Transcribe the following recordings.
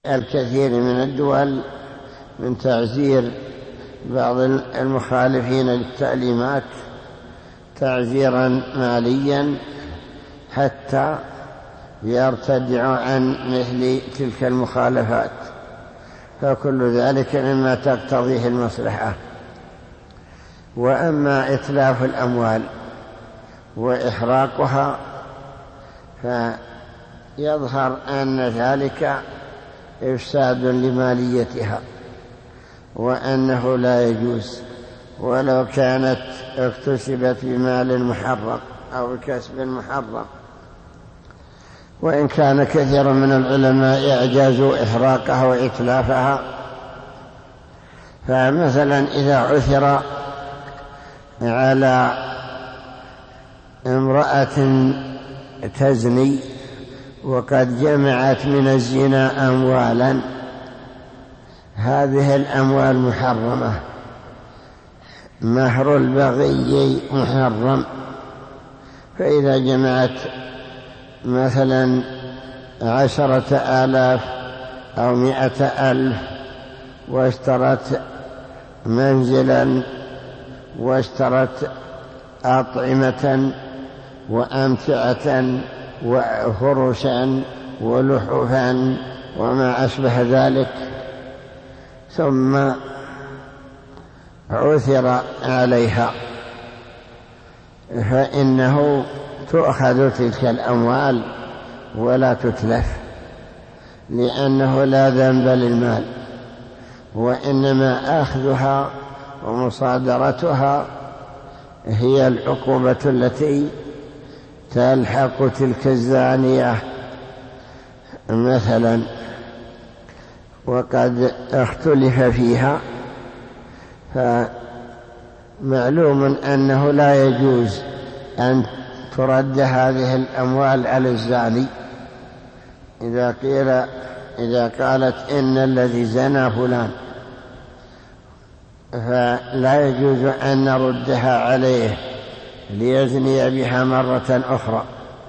الكثير من الدول من تعزير بعض المخالفين للتعليمات تعزيرا ماليا حتى يرتدعوا عن مثل تلك المخالفات، فكل ذلك مما تقتضيه المصلحة. وأما إتلاف الأموال وإحراقها فيظهر أن ذلك إفساد لماليتها، وأنه لا يجوز ولو كانت اكتسبت بمال محرم أو بكسب محرم. وإن كان كثير من العلماء أجازوا إحراقها وإتلافها، فمثلا إذا عثر على امرأة تزني وقد جمعت من الزنا أموالا، هذه الأموال محرمة، مهر البغي محرم. فإذا جمعت مثلا 10,000 أو 100,000 واشترت منزلا واشترت أطعمة وأمتعة وفرشا ولحفا وما أشبه ذلك، ثم عثر عليها، فإنه تؤخذ تلك الأموال ولا تتلف، لأنه لا ذنب للمال، وإنما أخذها ومصادرتها هي العقوبة التي تلحق تلك الزانية مثلا. وقد اختلف فيها، فمعلوم أنه لا يجوز أن ترد هذه الأموال على الزاني. إذا قالت إن الذي زنى فلان، فلا يجوز أن نردها عليه ليزني بها مرة أخرى.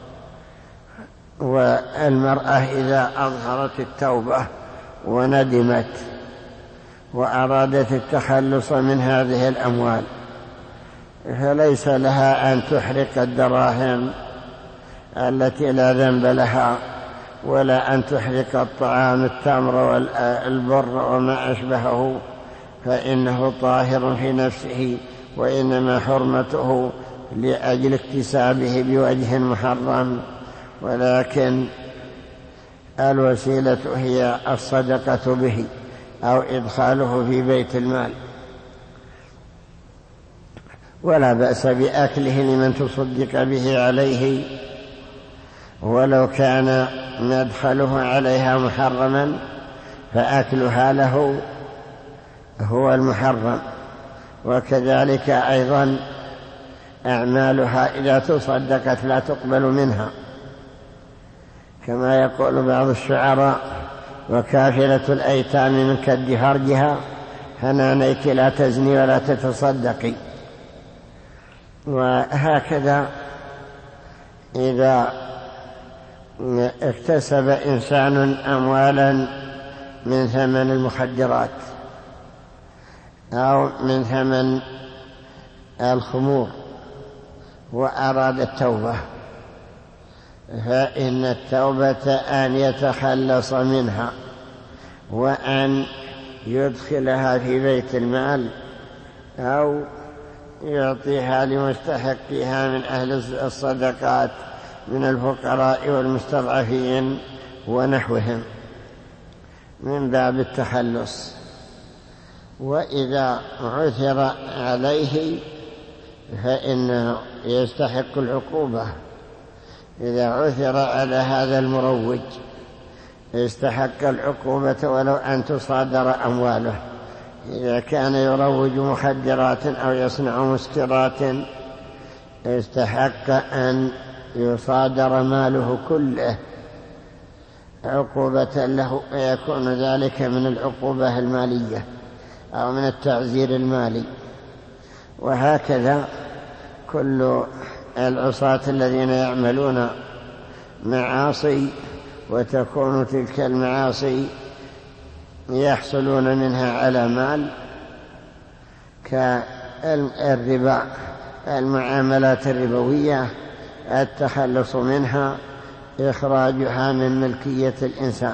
والمرأة إذا أظهرت التوبة وندمت وأرادت التخلص من هذه الأموال، فليس لها أن تحرق الدراهم التي لا ذنب لها، ولا أن تحرق الطعام التمر والبر وما أشبهه، فإنه طاهر في نفسه، وإنما حرمته لأجل اكتسابه بوجه محرم. ولكن الوسيلة هي الصدقة به أو إدخاله في بيت المال، ولا بأس بأكله لمن تصدق به عليه ولو كان مدخله عليها محرما، فأكلها له هو المحرم. وكذلك أيضا أعمالها إذا تصدقت لا تقبل منها، كما يقول بعض الشعراء: وكافلة الأيتام من كد فرجها حنانيك لا تزني ولا تتصدقي. وهكذا إذا اكتسب إنسان أموالا من ثمن المخدرات أو من ثمن الخمور وأراد التوبة، فإن التوبة أن يتخلص منها وأن يدخلها في بيت المال أو يعطيها لمستحقها من أهل الصدقات من الفقراء والمستضعفين ونحوهم من باب التخلص. وإذا عثر عليه فإنه يستحق العقوبة. إذا عثر على هذا المروج استحق العقوبة ولو أن تصادر أمواله. إذا كان يروج مخدرات أو يصنع مسكرات استحق أن يصادر ماله كله عقوبة له، ويكون ذلك من العقوبة المالية أو من التعزير المالي. وهكذا كل العصاة الذين يعملون معاصي وتكون تلك المعاصي يحصلون منها على مال كالربا، المعاملات الربوية التخلص منها إخراجها من ملكية الإنسان،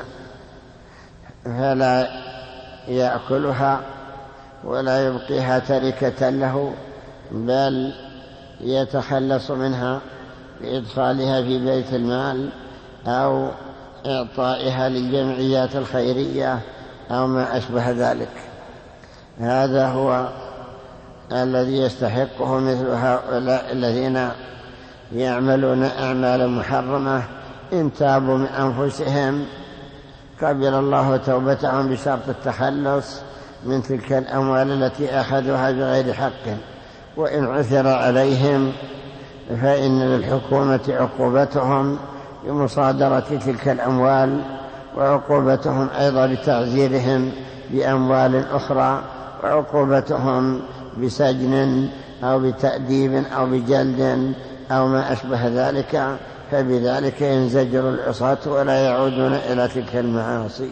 فلا يأكلها ولا يبقيها تركة له، بل يتخلص منها بإدخالها في بيت المال أو إعطائها للجمعيات الخيرية أو ما أشبه ذلك. هذا هو الذي يستحقه مثل هؤلاء الذين يعملون أعمالا محرمة. إن تابوا من أنفسهم قبل الله توبتهم بشرط التخلص من تلك الأموال التي أخذوها بغير حق، وإن عثر عليهم فإن للحكومة عقوبتهم بمصادرة تلك الأموال، وعقوبتهم أيضا بتعزيرهم بأموال أخرى، وعقوبتهم بسجن أو بتأديب أو بجلد أو ما أشبه ذلك، فبذلك ينزجر العصاة ولا يعودون إلى تلك المعاصي.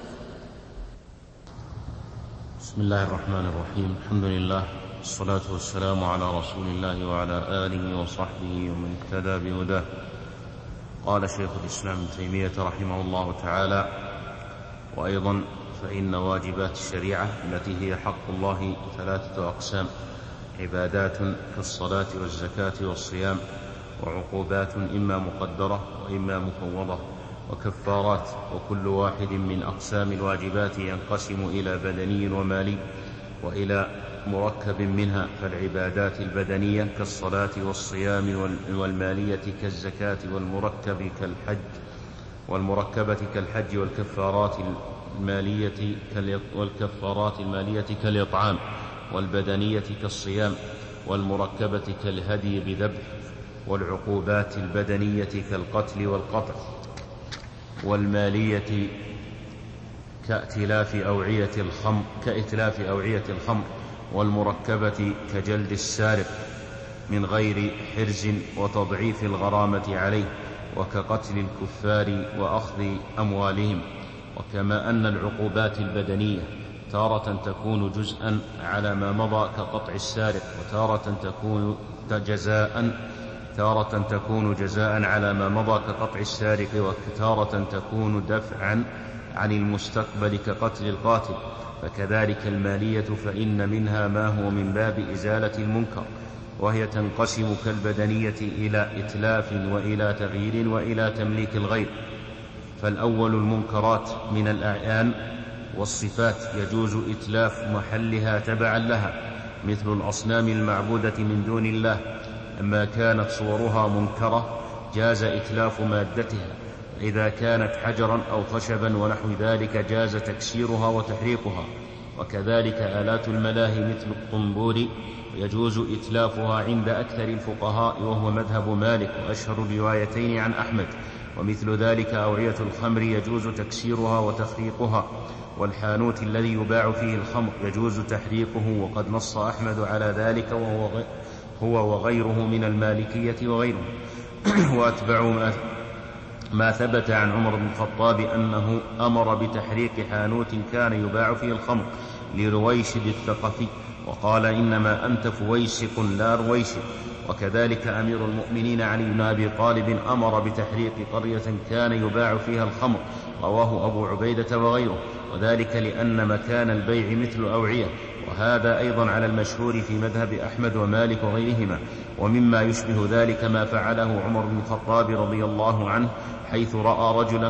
بسم الله الرحمن الرحيم. الحمد لله والصلاة والسلام على رسول الله وعلى آله وصحبه ومن اهتدى بهداه. قال شيخ الإسلام ابن تيمية رحمه الله تعالى: وأيضا فإن واجبات الشريعة التي هي حق الله 3 أقسام: عبادات كالصلاة والزكاة والصيام، وعقوبات إما مقدرة وإما مفوضة، وكفارات. وكل واحد من أقسام الواجبات ينقسم إلى بدني ومالي وإلى مركب منها، فالعبادات البدنية كالصلاة والصيام، والمالية كالزكاة، والمركبة كالحج، والكفارات المالية كالإطعام، والبدنية كالصيام، والمركبة كالهدي بذبح، والعقوبات البدنية كالقتل والقطع، والمالية كإتلاف أوعية الخمر، والمركبة كجلد السارق من غير حرز وتضعيف الغرامة عليه، وكقتل الكفار وأخذ أموالهم. وكما أن العقوبات البدنية تارة تكون جزءا على ما مضى كقطع السارق، وتارة تكون جزاء على ما مضى كقطع السارق، وتارة تكون دفعا عن المستقبل كقتل القاتل. فكذلك المالية، فإن منها ما هو من باب إزالة المنكر، وهي تنقسم كالبدنية إلى إتلاف وإلى تغيير وإلى تمليك الغير. فالأول المنكرات من الأعيان والصفات يجوز إتلاف محلها تبعا لها، مثل الأصنام المعبودة من دون الله، أما كانت صورها منكرة جاز إتلاف مادتها، إذا كانت حجرا أو خشبا ونحو ذلك جاز تكسيرها وتحريقها. وكذلك آلات الملاهي مثل الطنبور يجوز إتلافها عند أكثر الفقهاء، وهو مذهب مالك وأشهر الروايتين عن أحمد. ومثل ذلك أوعية الخمر يجوز تكسيرها وتخريقها، والحانوت الذي يباع فيه الخمر يجوز تحريقه، وقد نص أحمد على ذلك هو وغيره من المالكية وغيره. وأتبعوا ما ثبت عن عمر بن الخطاب أنه أمر بتحريق حانوت كان يباع فيه الخمر لرويشد الثقفي، وقال: إنما أنت فويسق لا رويشد. وكذلك أمير المؤمنين علي بن أبي طالب أمر بتحريق قرية كان يباع فيها الخمر، رواه أبو عبيدة وغيره، وذلك لأن مكان البيع مثل أوعية. وهذا أيضا على المشهور في مذهب أحمد ومالك وغيرهما. ومما يشبه ذلك ما فعله عمر بن الخطاب رضي الله عنه، حيث رأى رجلا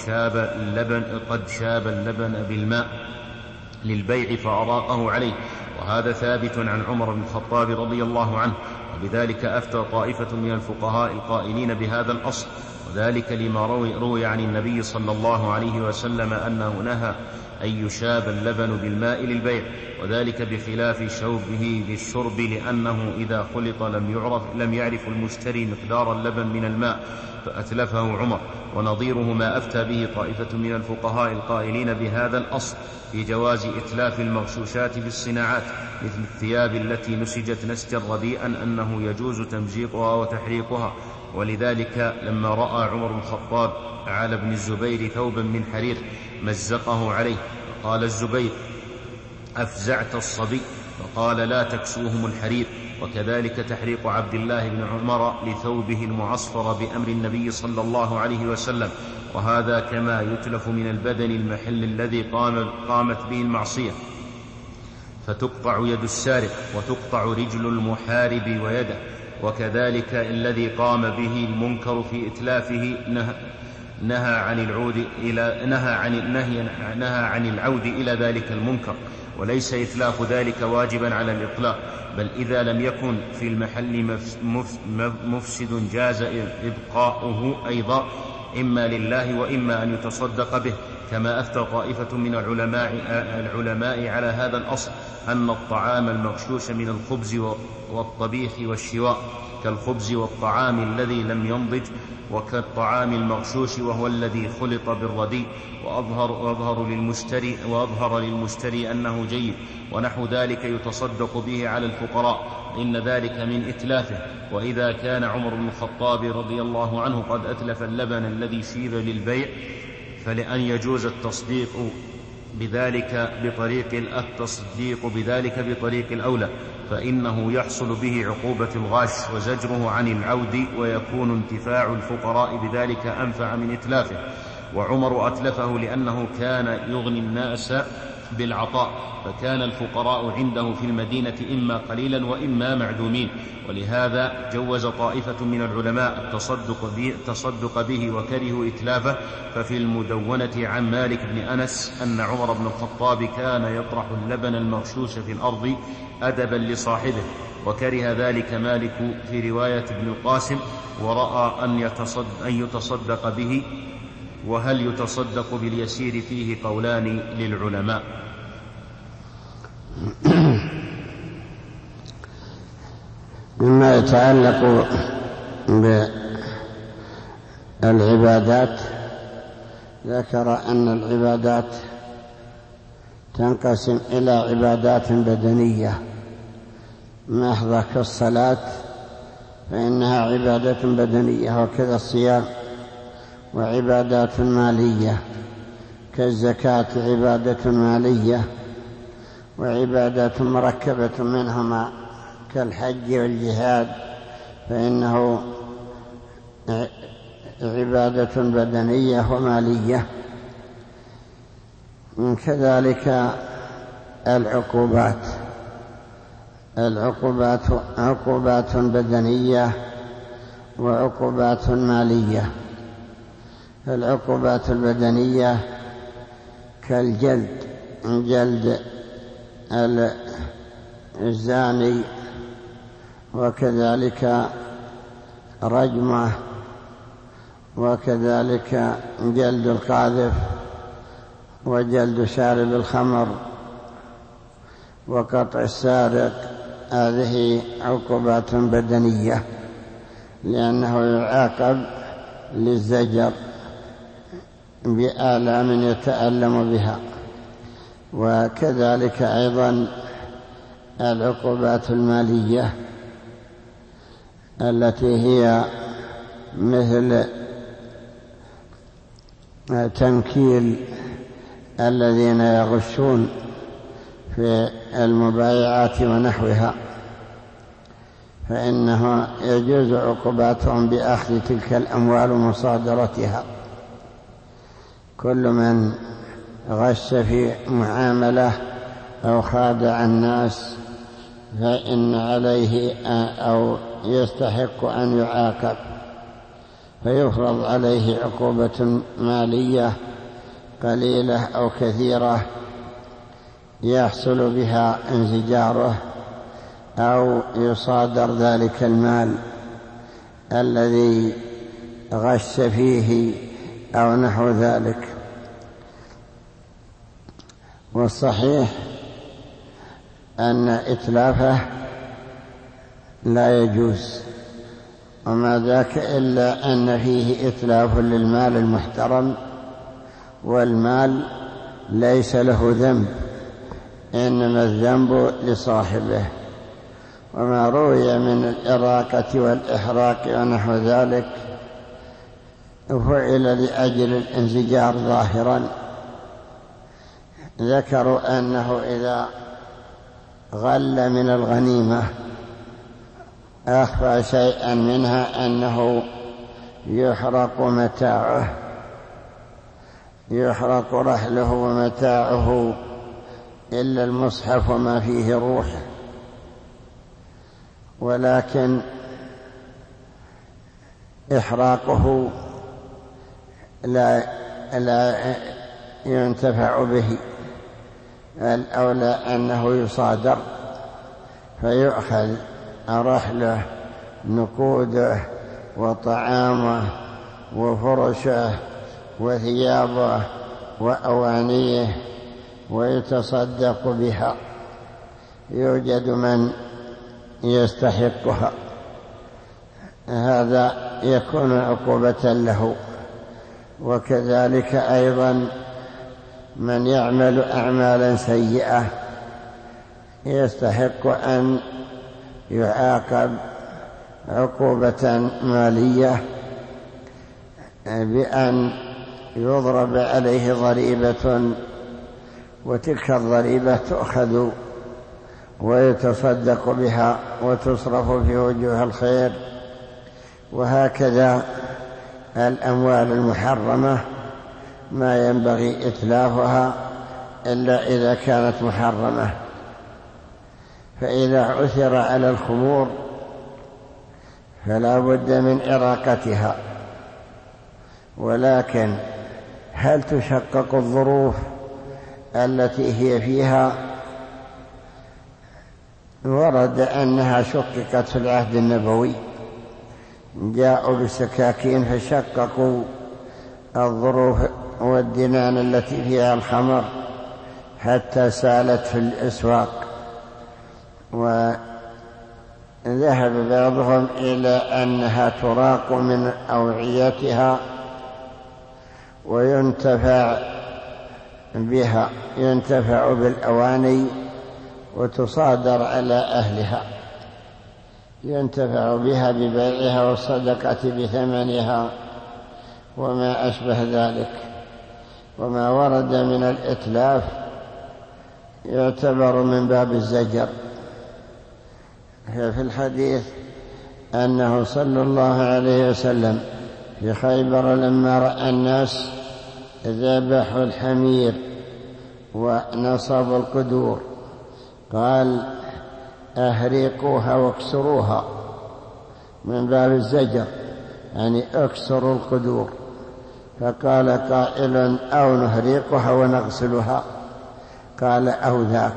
قد شاب اللبن بالماء للبيع فأراقه عليه، وهذا ثابت عن عمر بن الخطاب رضي الله عنه. وبذلك أفتى طائفة من الفقهاء القائلين بهذا الأصل، وذلك لما روي عن النبي صلى الله عليه وسلم أنه نهى أن يشاب اللبن بالماء للبيع، وذلك بخلاف شوبه للشرب، لأنه إذا خلط لم يعرف المشتري مقدار اللبن من الماء فأتلفه عمر. ونظيره ما أفتى به طائفة من الفقهاء القائلين بهذا الأصل في جواز إتلاف المغشوشات في الصناعات، مثل الثياب التي نسجت نسجا رديئا، أنه يجوز تمزيقها وتحريقها. ولذلك لما رأى عمر بن الخطاب على ابن الزبير ثوبا من حرير مزقه عليه، قال الزبير: أفزعت الصبي، فقال: لا تكسوهم الحرير. وكذلك تحريق عبد الله بن عمر لثوبه المعصفر بأمر النبي صلى الله عليه وسلم، وهذا كما يتلف من البدن المحل الذي قامت به المعصية، فتقطع يد السارق وتقطع رجل المحارب ويده. وكذلك الذي قام به المنكر في إتلافه نهى عن العود إلى ذلك المنكر، وليس إتلاف ذلك واجبا على الإطلاق، بل إذا لم يكن في المحل مفسد جاز إبقاؤه أيضا، إما لله وإما أن يتصدق به، كما أفتى طائفة من العلماء على هذا الأصل، أن الطعام المغشوش من الخبز والطبيخ والشواء كالخبز والطعام الذي لم ينضج، وكالطعام المغشوش وهو الذي خلط بالرديء، وأظهر للمشتري أنه جيد، ونحو ذلك يتصدق به على الفقراء، إن ذلك من إتلافه. وإذا كان عمر بن الخطاب رضي الله عنه قد أتلف اللبن الذي شيب للبيع، فلأن يجوز التصديق بذلك بطريق الأولى، فإنه يحصل به عقوبة الغاش وزجره عن العود، ويكون انتفاع الفقراء بذلك أنفع من إتلافه. وعمر أتلفه لأنه كان يغني الناس بالعطاء، فكان الفقراء عنده في المدينة إما قليلا وإما معدومين، ولهذا جوز طائفة من العلماء التصدق به وكرهوا إتلافه. ففي المدونة عن مالك بن أنس أن عمر بن الخطاب كان يطرح اللبن المغشوش في الأرض أدبا لصاحبه، وكره ذلك مالك في رواية ابن القاسم، ورأى أن يتصدق به. وهل يتصدق باليسير فيه قولان للعلماء. مما يتعلق بالعبادات، ذكر أن العبادات تنقسم إلى عبادات بدنية محضة كالصلاة، فإنها عبادة بدنية، وكذا الصيام، وعبادات مالية كالزكاة عبادة مالية، وعبادات مركبة منهما كالحج والجهاد فإنه عبادة بدنية ومالية. كذلك العقوبات عقوبات بدنية وعقوبات مالية. العقوبات البدنية كالجلد، جلد الزاني، وكذلك رجمه، وكذلك جلد القاذف، وجلد شارب الخمر، وقطع السارق. هذه عقوبات بدنية لأنه يعاقب للزجر بآلام يتألم بها. وكذلك أيضا العقوبات المالية التي هي مثل تنكيل الذين يغشون في المبايعات ونحوها، فإنه يجوز عقوباتهم بأخذ تلك الأموال ومصادرتها. كل من غش في معاملة أو خادع الناس فإن عليه أو يستحق أن يعاقب، فيفرض عليه عقوبة مالية قليلة أو كثيرة يحصل بها انزجاره، أو يصادر ذلك المال الذي غش فيه أو نحو ذلك. والصحيح أن إتلافه لا يجوز، وما ذاك إلا أن فيه إتلاف للمال المحترم، والمال ليس له ذنب، إنما الذنب لصاحبه. وما روي من الإراقة والإحراق ونحو ذلك فعل لأجل الانزجار ظاهرا، ذكروا أنه إذا غل من الغنيمة أخفى شيئا منها أنه يحرق متاعه، يحرق رحله ومتاعه إلا المصحف وما فيه روح، ولكن إحراقه لا ينتفع به، الأولى أنه يصادر فيؤخذ رحله نقوده وطعامه وفرشه وثيابه وأوانيه ويتصدق بها، يوجد من يستحقها، هذا يكون عقوبة له. وكذلك أيضا من يعمل أعمالا سيئة يستحق أن يعاقب عقوبة مالية بأن يضرب عليه ضريبة، وتلك الضريبة تؤخذ ويتصدق بها وتصرف في وجوه الخير. وهكذا الأموال المحرمة ما ينبغي إتلافها إلا إذا كانت محرمة. فإذا عثر على الخمور فلا بد من إراقتها، ولكن هل تشقق الظروف التي هي فيها؟ ورد أنها شققت في العهد النبوي، جاءوا بالسكاكين فشققوا الظروف والدنان التي فيها الخمر حتى سالت في الأسواق. وذهب بعضهم إلى أنها تراق من أوعيتها وينتفع بها، ينتفع بالأواني وتصادر على أهلها، ينتفع بها ببيعها والصدقة بثمنها وما أشبه ذلك. وما ورد من الإتلاف يعتبر من باب الزجر. في الحديث أنه صلى الله عليه وسلم في خيبر لما رأى الناس ذبحوا الحمير ونصبوا القدور قال أهريقوها واكسروها، من باب الزجر، يعني اكسروا القدور. فقال قائل أو نهريقها ونغسلها، قال أو ذاك،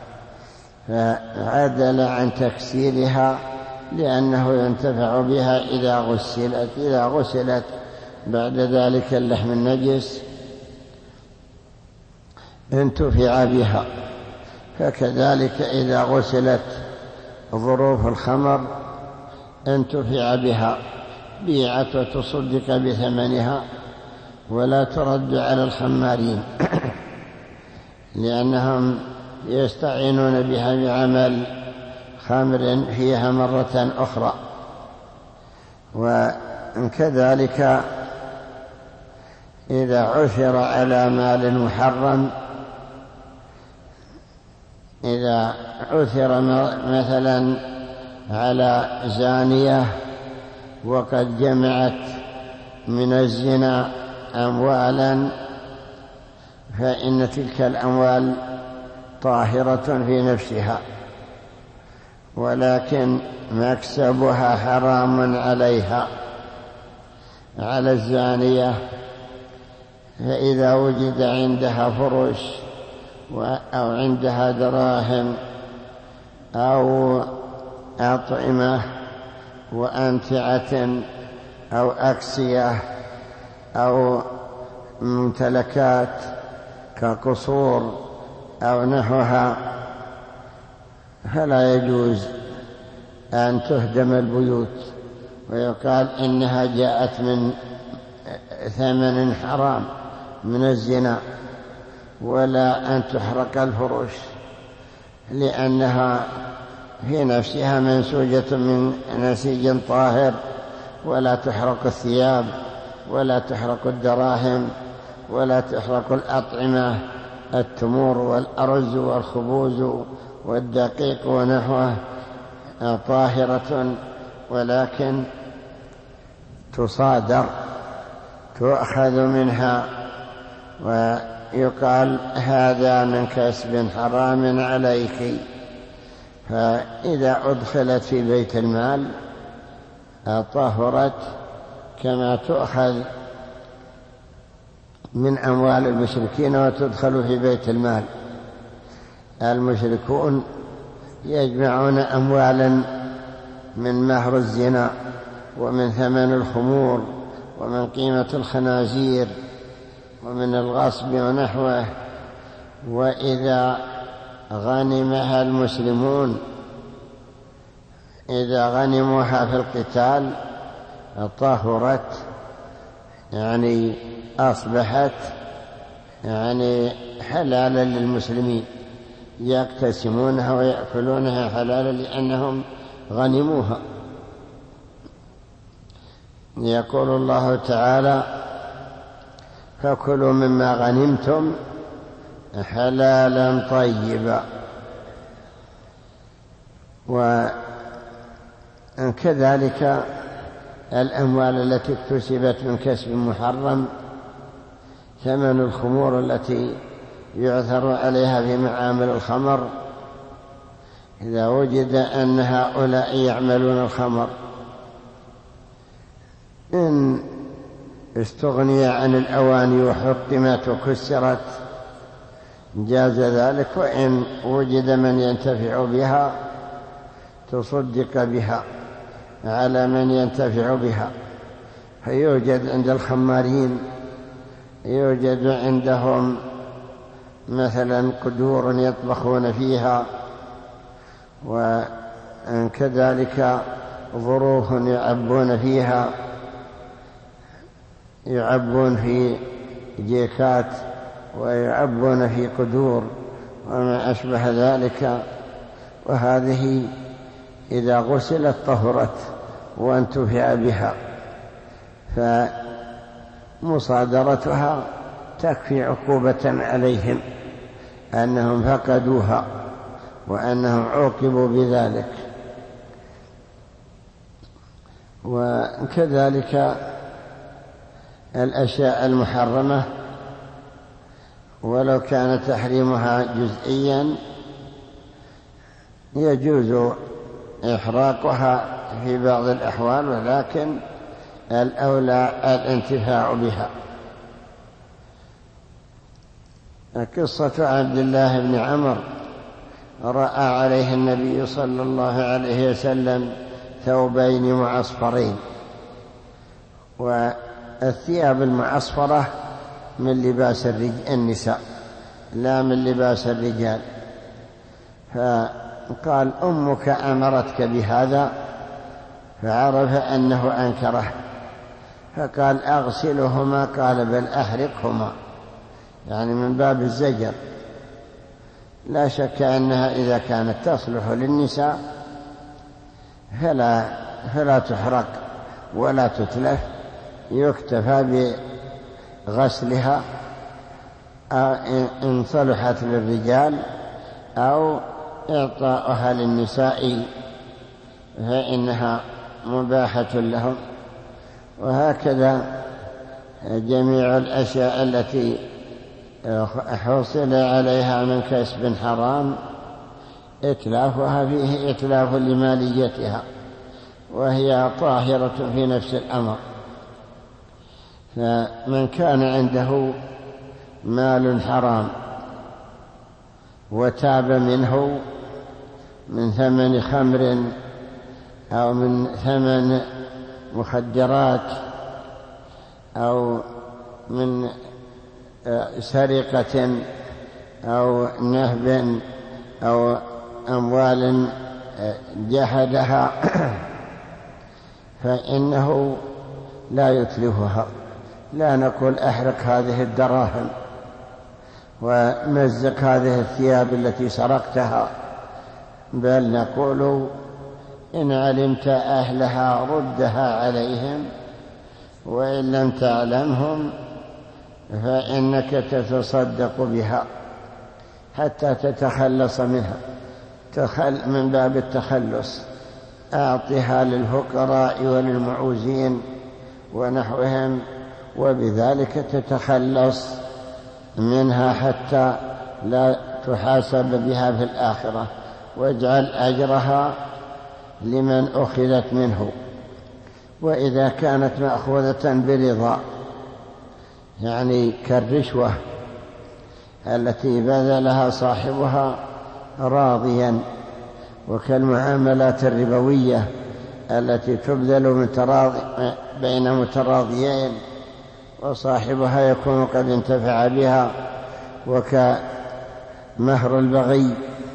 فعدل عن تكسيرها لأنه ينتفع بها إذا غسلت بعد ذلك اللحم النجس انتفع بها. فكذلك إذا غسلت ظروف الخمر انتفع بها، بيعت وتصدق بثمنها ولا ترد على الخمارين لأنهم يستعينون بها بعمل خمر فيها مرة أخرى. وكذلك إذا عثر على مال محرم، إذا عثر مثلا على زانية وقد جمعت من الزنا أموالا، فإن تلك الأموال طاهرة في نفسها، ولكن مكسبها حرام عليها، على الزانية. فإذا وجد عندها فرش أو عندها دراهم أو أطعمة وأمتعة أو أكسية أو ممتلكات كقصور أو نحوها، فلا يجوز أن تهدم البيوت ويقال إنها جاءت من ثمن حرام من الزنا، ولا أن تحرق الفرش لأنها في نفسها منسوجة من نسيج طاهر، ولا تحرق الثياب ولا تحرق الدراهم ولا تحرق الأطعمة التمور والأرز والخبوز والدقيق ونحوه طاهرة، ولكن تصادر، تؤخذ منها ويقال هذا من كسب حرام عليك، فإذا أدخلت في بيت المال طهرت كما تؤخذ من أموال المشركين وتدخل في بيت المال. المشركون يجمعون أموالا من مهر الزنا ومن ثمن الخمور ومن قيمة الخنازير ومن الغصب ونحوه، وإذا غنمها المسلمون إذا غنموها في القتال طهرت، يعني أصبحت يعني حلالا للمسلمين، يقتسمونها ويأكلونها حلالا لأنهم غنموها. يقول الله تعالى: فكلوا مما غنمتم حلالا طيبا. وكذلك الأموال التي اكتسبت من كسب محرم، ثمن الخمور التي يعثر عليها في معامل الخمر، إذا وجد أن هؤلاء يعملون الخمر إن استغني عن الأواني وحطمت وكسرت جاز ذلك، وإن وجد من ينتفع بها تصدق بها على من ينتفع بها. فيوجد عند الخمارين يوجد عندهم مثلا قدور يطبخون فيها، وكذلك ظروف يعبون فيها، يعبون في جيكات ويعبون في قدور وما أشبه ذلك، وهذه إذا غسلت طهرت وانتفع بها، فمصادرتها تكفي عقوبة عليهم أنهم فقدوها وأنهم عوقبوا بذلك. وكذلك الأشياء المحرمة ولو كان تحريمها جزئيا يجوز إحراقها في بعض الأحوال، ولكن الأولى الانتفاع بها. قصة عبد الله بن عمرو رأى عليه النبي صلى الله عليه وسلم ثوبين معصفرين، والثياب المعصفرة من لباس النساء لا من لباس الرجال، فقال: أمك أمرتك بهذا؟ فعرف أنه أنكره، فقال: أغسلهما؟ قال: بل أحرقهما، يعني من باب الزجر. لا شك أنها إذا كانت تصلح للنساء فلا تحرق ولا تتلف، يكتفى بغسلها إن صلحت للرجال أو إعطاؤها للنساء فإنها مباحة لهم. وهكذا جميع الأشياء التي حصل عليها من كسب حرام إتلافها فيه إتلاف لماليتها، وهي طاهرة في نفس الأمر. فمن كان عنده مال حرام وتاب منه من ثمن خمر أو من ثمن مخدرات أو من سرقة أو نهب أو أموال جحدها فإنه لا يتلفها. لا نقول أحرق هذه الدراهم ومزق هذه الثياب التي سرقتها، بل نقول إن علمت أهلها ردها عليهم، وإن لم تعلمهم فإنك تتصدق بها حتى تتخلص منها من باب التخلص. أعطها للفقراء وللمعوزين ونحوهم، وبذلك تتخلص منها حتى لا تحاسب بها في الآخرة، واجعل أجرها لمن أخذت منه. وإذا كانت مأخوذة برضا، يعني كالرشوة التي بذلها صاحبها راضيا، وكالمعاملات الربوية التي تبذل بين متراضيين وصاحبها يكون قد انتفع بها، وكمهر البغي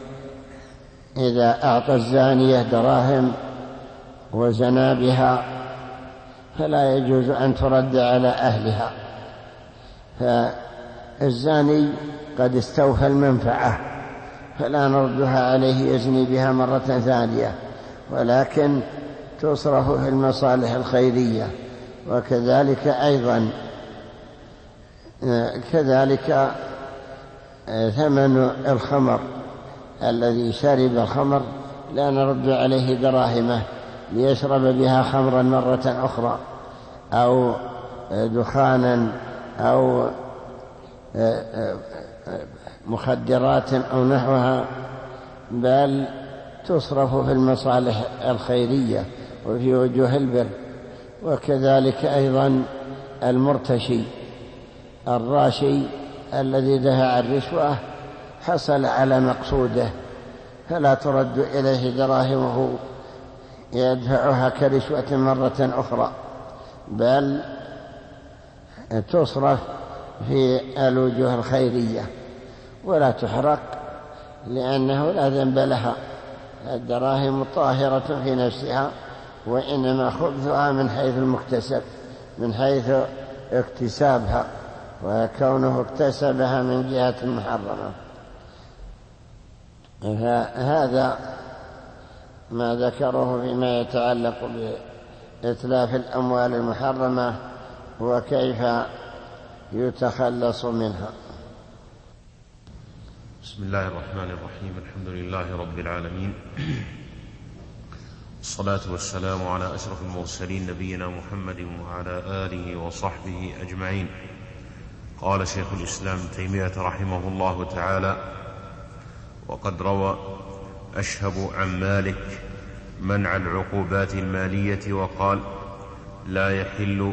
إذا أعطى الزانية دراهم وزنى بها فلا يجوز أن ترد على أهلها. فالزاني قد استوفى المنفعة فلا نردها عليه يزني بها مرة ثانية، ولكن تصرف في المصالح الخيرية. وكذلك أيضا كذلك ثمن الخمر، الذي شرب الخمر لا نرد عليه دراهمه ليشرب بها خمرا مرة أخرى، أو دخانا، أو مخدرات أو نحوها، بل تصرف في المصالح الخيرية وفي وجوه البر. وكذلك أيضا المرتشي الراشي الذي دفع الرشوة حصل على مقصوده، فلا ترد إليه دراهمه يدفعها كرشوة مرة أخرى، بل تصرف في الوجوه الخيرية ولا تحرق، لأنه لا ذنب لها. الدراهم طاهرة في نفسها، وإنما خبثها من حيث المكتسب، من حيث اكتسابها، وكونه اكتسبها من جهة محرمة. فهذا ما ذكره فيما يتعلق بإتلاف الأموال المحرمة وكيف يتخلص منها. بسم الله الرحمن الرحيم. الحمد لله رب العالمين، الصلاة والسلام على أشرف المرسلين نبينا محمد وعلى آله وصحبه أجمعين. قال شيخ الإسلام تيمية رحمه الله تعالى: وقد روى أشهب عن مالك منع العقوبات المالية وقال: لا يحل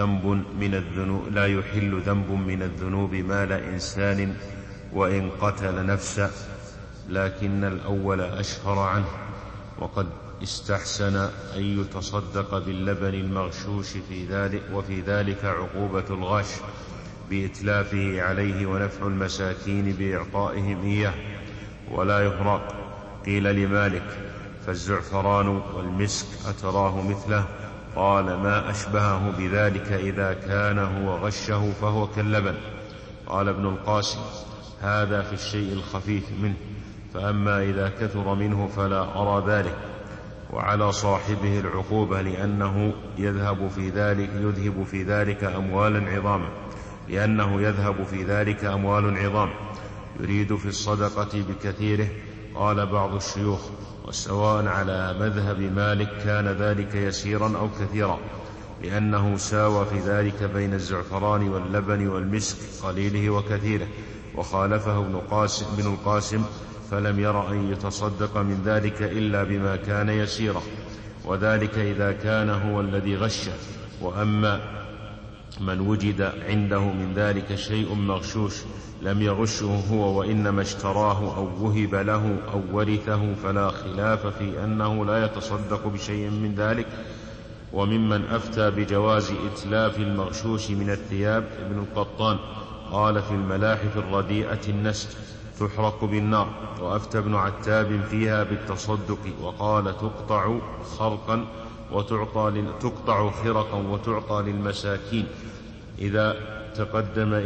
ذنب من الذنوب مال إنسان وإن قتل نفسه، لكن الأول أشهر عنه. وقد استحسن أن يتصدق باللبن المغشوش وفي ذلك عقوبة الغاش بإتلافه عليه ونفع المساكين بإعطائهم إياه ولا يهرق. قيل لمالك: فالزعفران والمسك أتراه مثله؟ قال: ما أشبهه بذلك إذا كان هو غشه فهو كاللبن. قال ابن القاسم: هذا في الشيء الخفيف منه، فأما إذا كثر منه فلا أرى ذلك. وعلى صاحبه العقوبة، لأنه يذهب في ذلك أموال عظام يريد في الصدقة بكثيره. قال بعض الشيوخ: وسواء على مذهب مالك كان ذلك يسيرا أو كثيرا، لأنه ساوى في ذلك بين الزعفران واللبن والمسك قليله وكثيره. وخالفه ابن القاسم فلم ير أن يتصدق من ذلك إلا بما كان يسيرا، وذلك إذا كان هو الذي غش. وأما من وجد عنده من ذلك شيء مغشوش لم يغشه هو، وإنما اشتراه أو وهب له أو ورثه، فلا خلاف في أنه لا يتصدق بشيء من ذلك. وممن أفتى بجواز إتلاف المغشوش من الثياب ابن القطان، قال في الملاحف الرديئة النسج تحرق بالنار. وأفتى ابن عتاب فيها بالتصدق، وقال تقطع خرقا وتعطى للمساكين إذا تقدم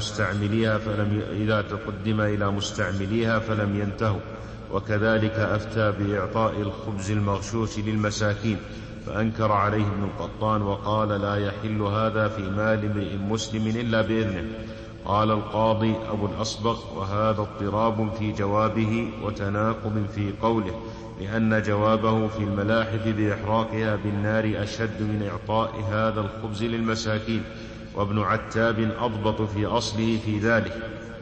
إلى مستعمليها فلم ينتهوا. وكذلك أفتى بإعطاء الخبز المغشوش للمساكين، فأنكر عليه ابن القطان وقال: لا يحل هذا في مال امرئ مسلم إلا بإذنه. قال القاضي أبو الأصبغ: وهذا اضطراب في جوابه وتناقض في قوله، لأن جوابه في الملاحف بإحراقها بالنار أشد من إعطاء هذا الخبز للمساكين، وابن عتاب أضبط في أصله في ذلك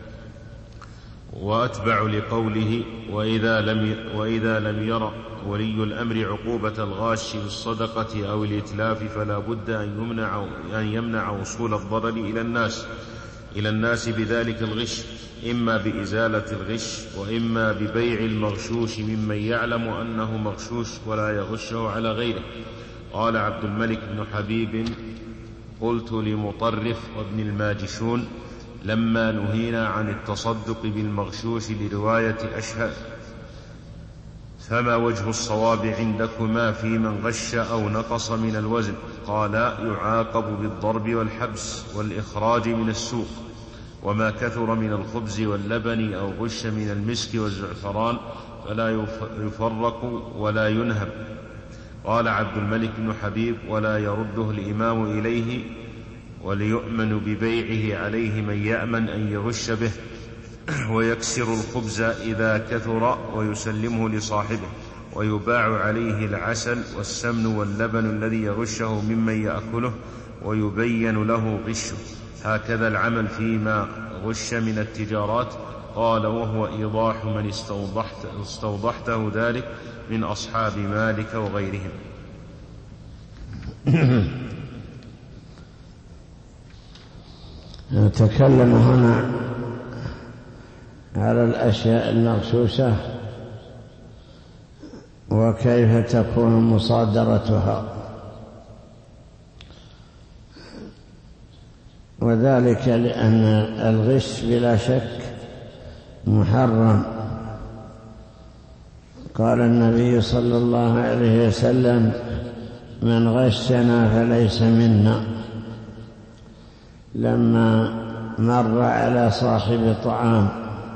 وأتبع لقوله: وإذا لم ير ولي الأمر عقوبة الغاش بالصدقة أو الإتلاف فلا بد أن يمنع وصول الضرر إلى الناس بذلك الغش، إما بإزالة الغش وإما ببيع المغشوش ممن يعلم أنه مغشوش ولا يغشه على غيره. قال عبد الملك بن حبيب: قلت لمطرف وابن الماجشون لما نهينا عن التصدق بالمغشوش لرواية أشهد: فما وجه الصواب عندكما في من غش أو نقص من الوزن؟ قال: يعاقب بالضرب والحبس والإخراج من السوق، وما كثر من الخبز واللبن أو غش من المسك والزعفران فلا يفرق ولا ينهب. قال عبد الملك بن حبيب: ولا يرده الإمام إليه وليؤمن ببيعه عليه من يأمن أن يغش به، ويكسر الخبز إذا كثر ويسلمه لصاحبه، ويباع عليه العسل والسمن واللبن الذي يغشه ممن يأكله ويبين له غشه. هكذا العمل فيما غش من التجارات. قال: وهو إيضاح من استوضحته ذلك من أصحاب مالك وغيرهم. نتكلم هنا على الأشياء المغشوشة وكيف تكون مصادرتها، وذلك لأن الغش بلا شك محرم. قال النبي صلى الله عليه وسلم: من غشنا فليس منا. لما مر على صاحب طعام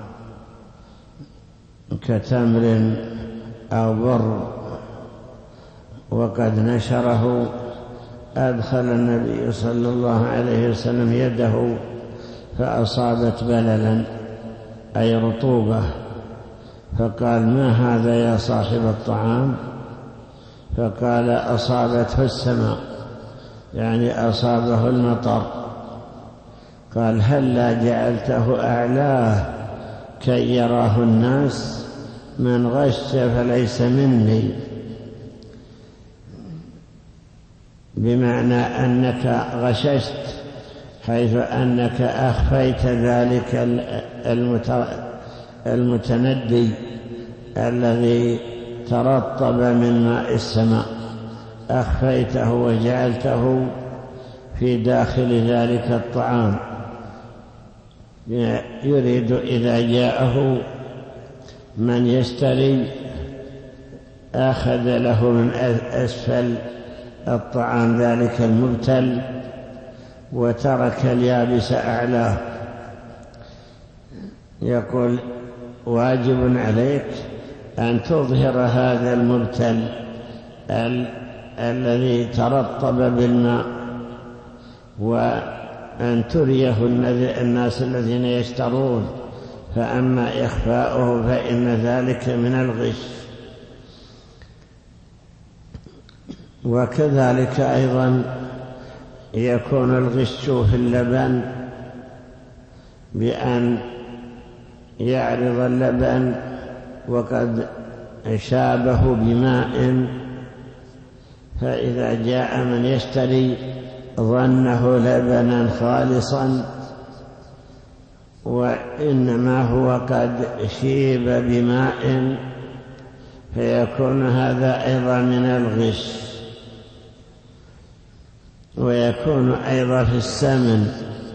كتمر أو بر وقد نشره، أدخل النبي صلى الله عليه وسلم يده فأصابت بللا أي رطوبة، فقال: ما هذا يا صاحب الطعام؟ فقال: أصابته السماء، يعني أصابه المطر. قال: هلا جعلته أعلاه كي يراه الناس؟ من غش فليس مني، بمعنى أنك غششت، حيث أنك أخفيت ذلك المتندي الذي ترطب من ماء السماء، أخفيته وجعلته في داخل ذلك الطعام، يريد إذا جاءه من يشتري أخذ له من أسفل الطعام ذلك المبتل وترك اليابس أعلاه. يقول: واجب عليك أن تظهر هذا المبتل الذي ترطب بالماء، وأن تريه الناس الذين يشترون، فأما إخفاؤه فإن ذلك من الغش. وكذلك أيضا يكون الغش في اللبن بأن يعرض اللبن وقد شابه بماء، فإذا جاء من يشتري ظنه لبنا خالصا وإنما هو قد شيب بماء، فيكون هذا أيضا من الغش. ويكون أيضا في السمن،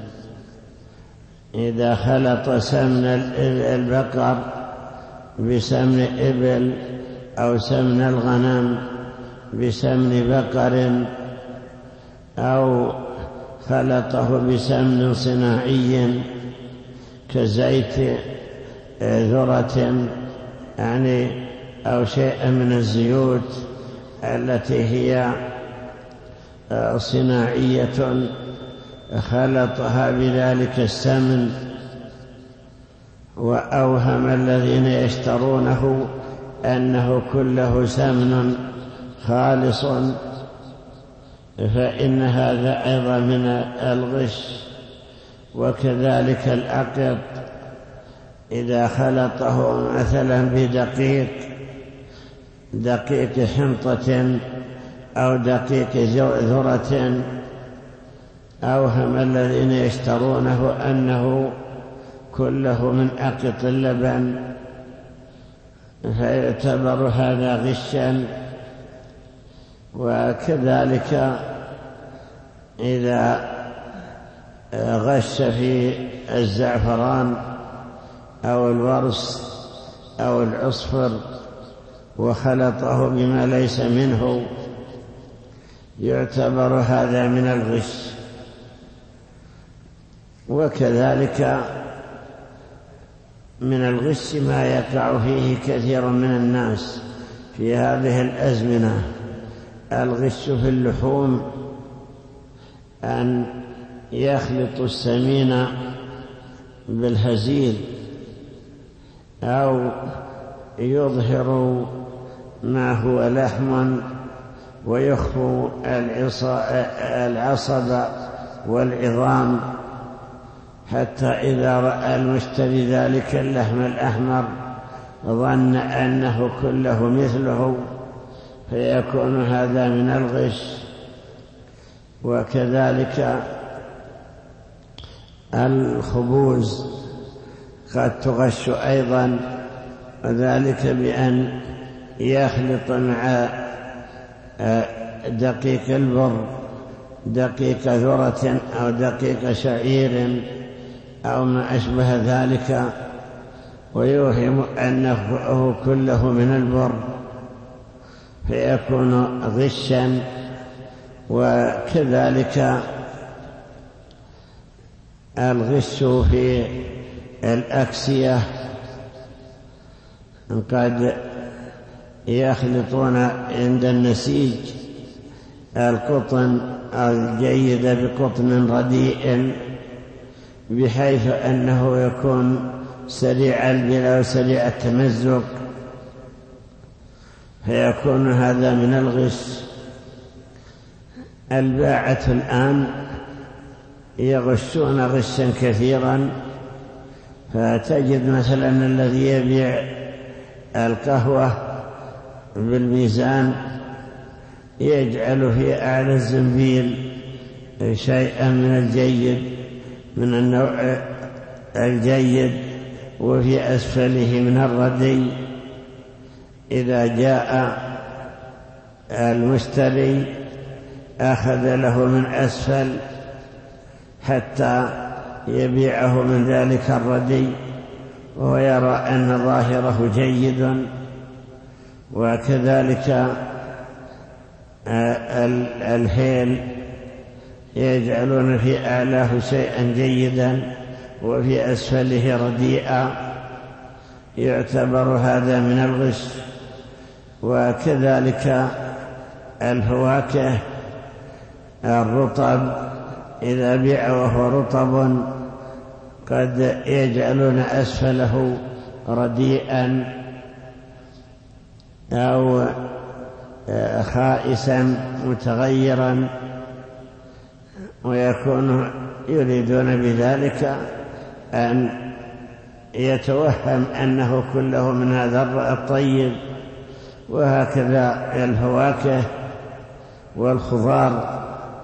إذا خلط سمن البقر بسمن إبل أو سمن الغنم بسمن بقر أو خلطه بسمن صناعي كزيت ذرة يعني أو شيء من الزيوت التي هي صناعية خلطها بذلك السمن، وأوهم الذين يشترونه أنه كله سمن خالص، فإن هذا أيضا من الغش. وكذلك الأقط إذا خلطه مثلا بدقيق حنطة أو دقيق ذرة، أوهم الذين يشترونه أنه كله من أقط اللبن، فيعتبر هذا غشا. وكذلك إذا غش في الزعفران أو الورس أو العصفر وخلطه بما ليس منه، يعتبر هذا من الغش. وكذلك من الغش ما يقع فيه كثير من الناس في هذه الأزمنة، الغش في اللحوم، أن يخلط السمين بالهزيل أو يظهر ما هو لحم ويخفو العصب والعظام، حتى إذا رأى المشتري ذلك اللحم الأحمر ظن أنه كله مثله، فيكون هذا من الغش. وكذلك الخبوز قد تغش أيضا، وذلك بأن يخلط مع دقيق البر دقيق ذرة أو دقيق شعير أو ما أشبه ذلك، ويوهم أنه كله من البر، فيكون غشا. وكذلك الغش في الأكسية، قد يخلطون عند النسيج القطن الجيد بقطن رديء، بحيث أنه يكون سريع البلاء وسريع التمزق، فيكون هذا من الغش. الباعة الآن يغشون غشا كثيرا، فتجد مثلا الذي يبيع القهوة بالميزان يجعل في أعلى الزنبيل شيئا من الجيد من النوع الجيد، وفي أسفله من الردي. إذا جاء المشتري أخذ له من أسفل حتى يبيعه من ذلك الردي، وهو يرى أن ظاهره جيد. وكذلك الهيل يجعلون في أعلاه شيئا جيدا وفي أسفله رديئا، يعتبر هذا من الغش. وكذلك الفواكه الرطب إذا بيع وهو رطب قد يجعلون أسفله رديئا أو خائسا متغيرا، ويكون يريدون بذلك أن يتوهم أنه كله من هذا الطيب. وهكذا الفواكه والخضار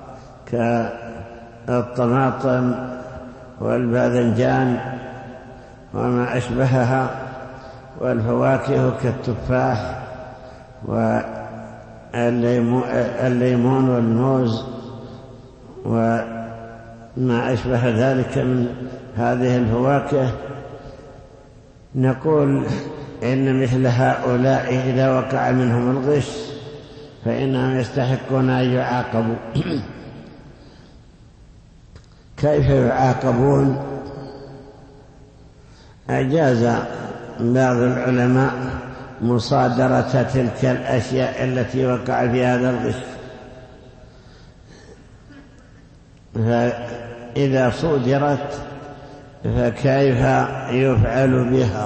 كالطماطم والباذنجان وما أشبهها، والفواكه كالتفاح والليمون والموز وما أشبه ذلك من هذه الفواكه. نقول إن مثل هؤلاء إذا وقع منهم الغش فإنهم يستحقون أن يعاقبوا. كيف يعاقبون؟ أجاز بعض العلماء مصادرة تلك الأشياء التي وقع في هذا الغش، إذا صدرت فكيف يفعل بها؟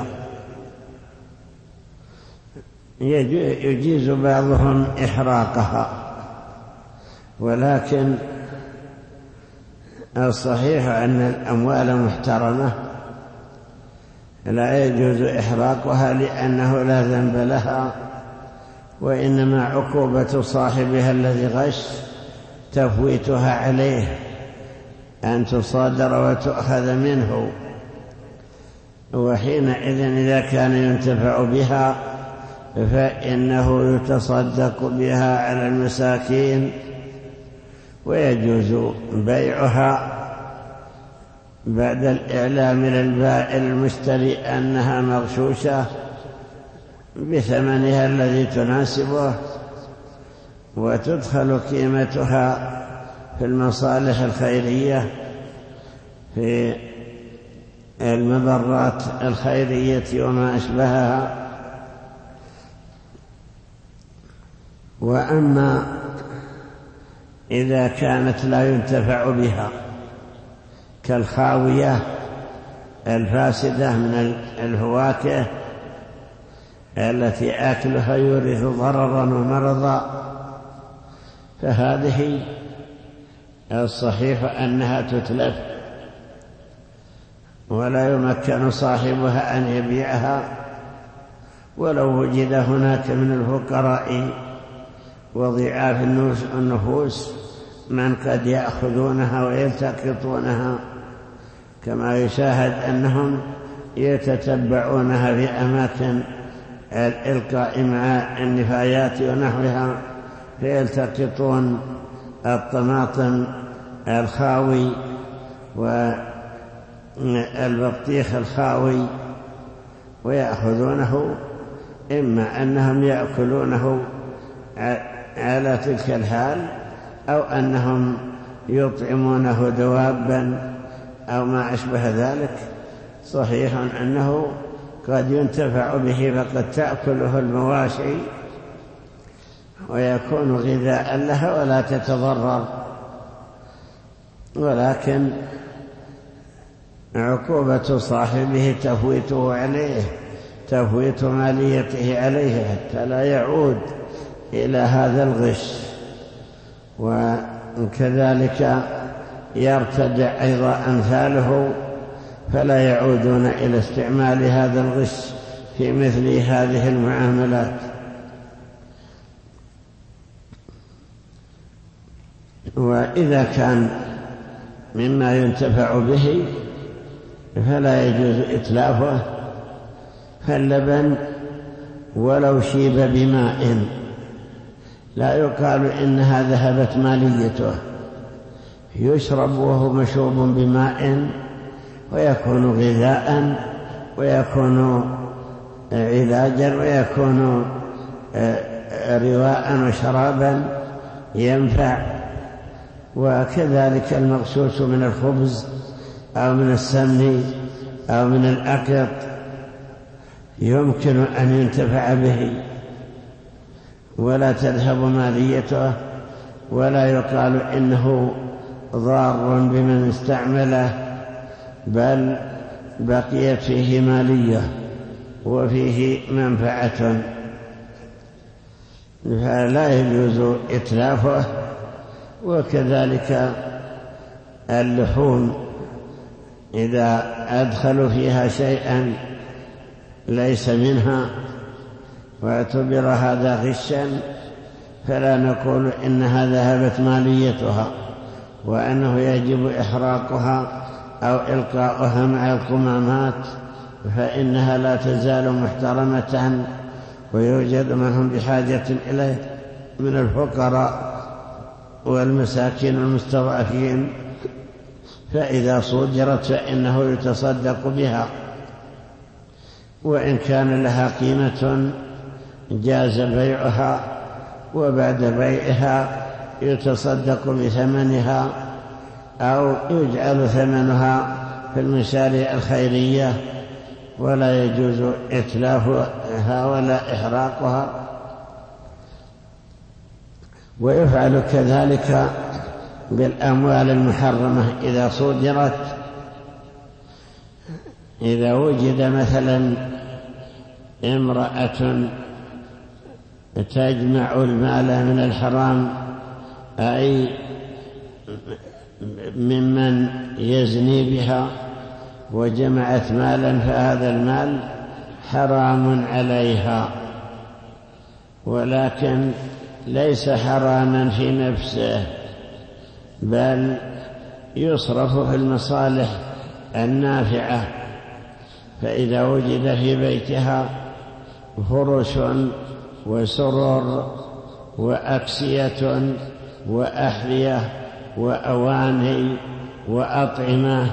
يجيز بعضهم إحراقها، ولكن الصحيح أن الأموال محترمة لا يجوز إحراقها، لأنه لا ذنب لها، وإنما عقوبة صاحبها الذي غش تفويتها عليه، أن تصادر وتؤخذ منه. وحينئذ إذا كان ينتفع بها فإنه يتصدق بها على المساكين، ويجوز بيعها بعد الإعلام للبائع المشتري أنها مغشوشة بثمنها الذي تناسبه، وتدخل قيمتها في المصالح الخيرية في المبرات الخيرية وما أشبهها. وأما إذا كانت لا ينتفع بها كالخاوية الفاسدة من الفواكه التي أكلها يورث ضررا ومرضا، فهذه الصحيح أنها تتلف، ولا يمكن صاحبها أن يبيعها، ولو وجد هناك من الفقراء وضعاف النفوس من قد يأخذونها ويلتقطونها، كما يشاهد أنهم يتتبعونها في أماكن الإلقاء مع النفايات ونحوها، فيلتقطون الطماطم الخاوي والبطيخ الخاوي ويأخذونه، إما أنهم يأكلونه على تلك الحال، أو أنهم يطعمونه دوابا أو ما أشبه ذلك. صحيح أنه قد ينتفع به، فقد تأكله المواشي ويكون غذاء لها ولا تتضرر، ولكن عقوبة صاحبه تفويته عليه، تفويت ماليته عليه حتى لا يعود إلى هذا الغش. وكذلك يرتدع أيضا أمثاله، فلا يعودون إلى استعمال هذا الغش في مثل هذه المعاملات. وإذا كان مما ينتفع به فلا يجوز إتلافه، فاللبن ولو شيب بماء لا يقال إنها ذهبت ماليته، يشرب وهو مشوب بماء، ويكون غذاء، ويكون علاجا، ويكون رواء وشرابا ينفع. وكذلك المغشوش من الخبز أو من السمن أو من الأقط يمكن أن ينتفع به ولا تذهب ماليته، ولا يقال إنه ضار بمن استعمله، بل بقيت فيه مالية وفيه منفعة، فلا يجوز إتلافه. وكذلك اللحوم إذا أدخلوا فيها شيئا ليس منها واعتبر هذا غشا، فلا نقول إنها ذهبت ماليتها وأنه يجب إحراقها أو إلقاؤها مع القمامات، فإنها لا تزال محترمة، ويوجد من هم بحاجة إليه من الفقراء والمساكين المستضعفين، فإذا صدرت فإنه يتصدق بها، وإن كان لها قيمة جاز بيعها، وبعد بيعها يتصدق بثمنها أو يجعل ثمنها في المشاريع الخيرية، ولا يجوز إتلافها ولا إحراقها. ويفعل كذلك بالأموال المحرمة إذا صدرت. إذا وجد مثلا امرأة تجمع المال من الحرام، أي ممن يزني بها، وجمعت مالا، فهذا المال حرام عليها، ولكن ليس حراما في نفسه، بل يصرف في المصالح النافعة. فإذا وجد في بيتها فرش وسرر وأكسية وأحذية وأواني وأطعمة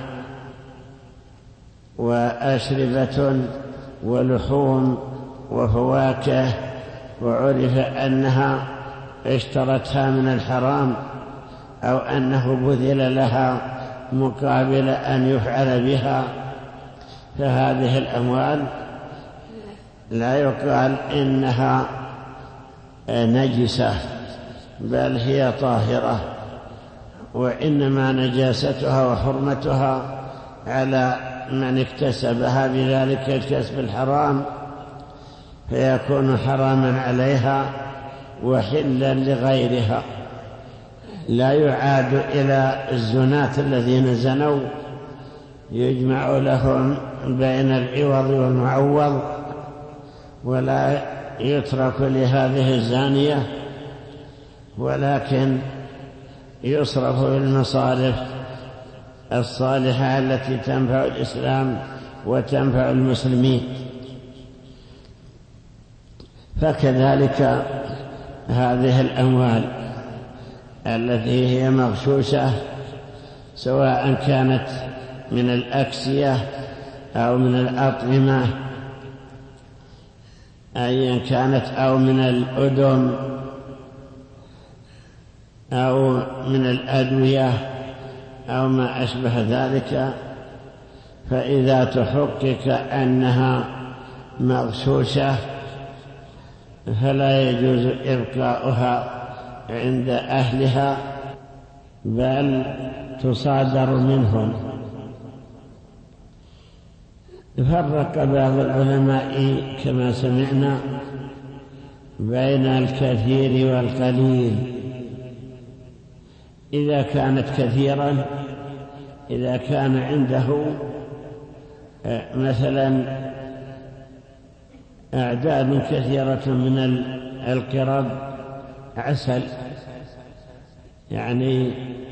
وأشربة ولحوم وفواكه، وعرف أنها اشترتها من الحرام أو أنه بذل لها مقابل أن يفعل بها، فهذه الأموال لا يقال إنها نجسة، بل هي طاهرة، وإنما نجاستها وحرمتها على من اكتسبها بذلك الكسب الحرام، فيكون حراما عليها وحلا لغيرها. لا يعاد إلى الزناة الذين زنوا يجمع لهم بين العوض والمعوض، ولا يترك لهذه الزانية، ولكن يصرف بالمصارف الصالحة التي تنفع الإسلام وتنفع المسلمين. فكذلك هذه الأموال التي هي مغشوشة، سواء كانت من الأكسية أو من الأطعمة أيا كانت، أو من الأدم أو من الأدوية أو ما أشبه ذلك، فإذا تحقق أنها مغشوشة فلا يجوز إبقاؤها عند أهلها، بل تصادر منهم. فرق بعض العلماء كما سمعنا بين الكثير والقليل. إذا كانت كثيرا، إذا كان عنده مثلا أعداد كثيرة من القرب عسل، يعني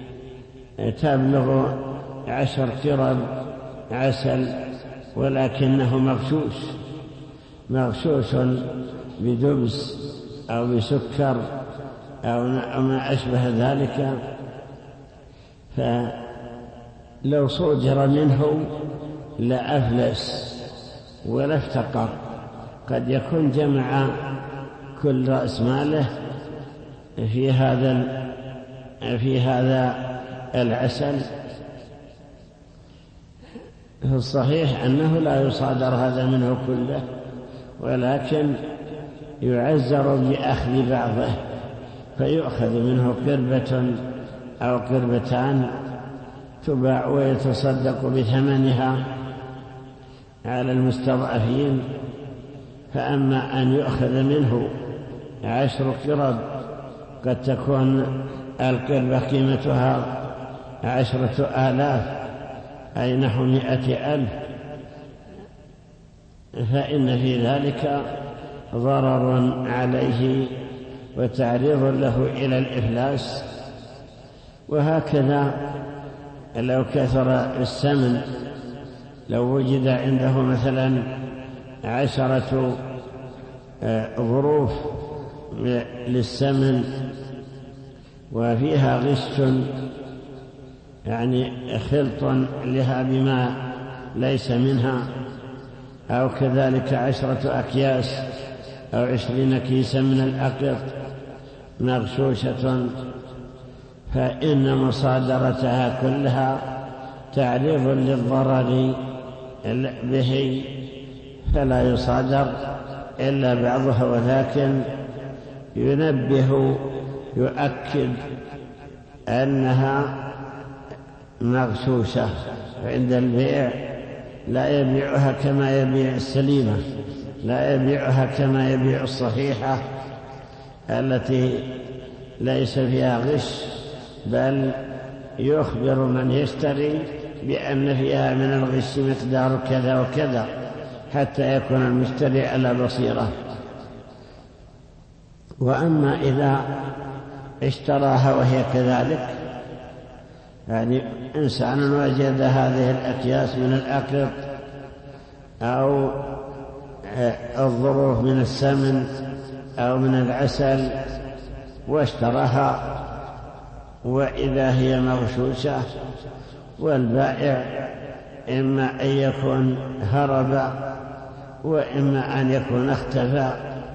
تبلغ 10 قرب عسل، ولكنه مغشوش بدبس أو بسكر أو ما أشبه ذلك، فلو صدر منه لأفلس ولا افتقر. قد يكون جمع كل رأس ماله في هذا العسل. في الصحيح أنه لا يصادر هذا منه كله، ولكن يعزر بأخذ بعضه، فيؤخذ منه قربة أو قربتان تباع ويتصدق بثمنها على المستضعفين. فأما أن يؤخذ منه 10 قرب، قد تكون القربة قيمتها 10,000 أي نحو 100,000، فإن في ذلك ضرر عليه وتعريض له إلى الإفلاس. وهكذا لو كثر السمن، لو وجد عنده مثلا 10 ظروف للسمن وفيها غش، يعني خلط لها بما ليس منها، أو كذلك 10 أكياس أو 20 كيسا من الأقط مغشوشة، فإن مصادرتها كلها تعريض للضرر به، فلا يصادر إلا بعضها. ولكن ينبه يؤكد أنها مغشوشة عند البيع، لا يبيعها كما يبيع السليمة، لا يبيعها كما يبيع الصحيحة التي ليس فيها غش، بل يخبر من يشتري بأن فيها من الغش مقدار كذا وكذا حتى يكون المشتري على بصيرة. وأما إذا اشتراها وهي كذلك، يعني إنسان وجد هذه الأكياس من الأقط أو الظروف من السمن أو من العسل واشتراها وإذا هي مغشوشة، والبائع إما أن يكون هرب وإما أن يكون اختفى،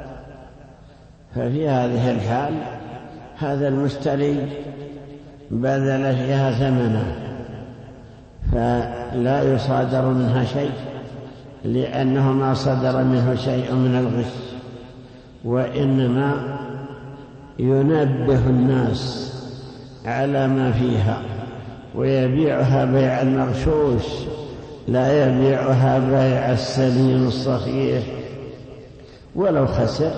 ففي هذه الحال هذا المشتري بذل فيها ثمنا فلا يصادر منها شيء، لأنه ما صدر منه شيء من الغش، وإنما ينبه الناس على ما فيها ويبيعها بيع المغشوش، لا يبيعها بيع السليم الصحيح ولو خسر،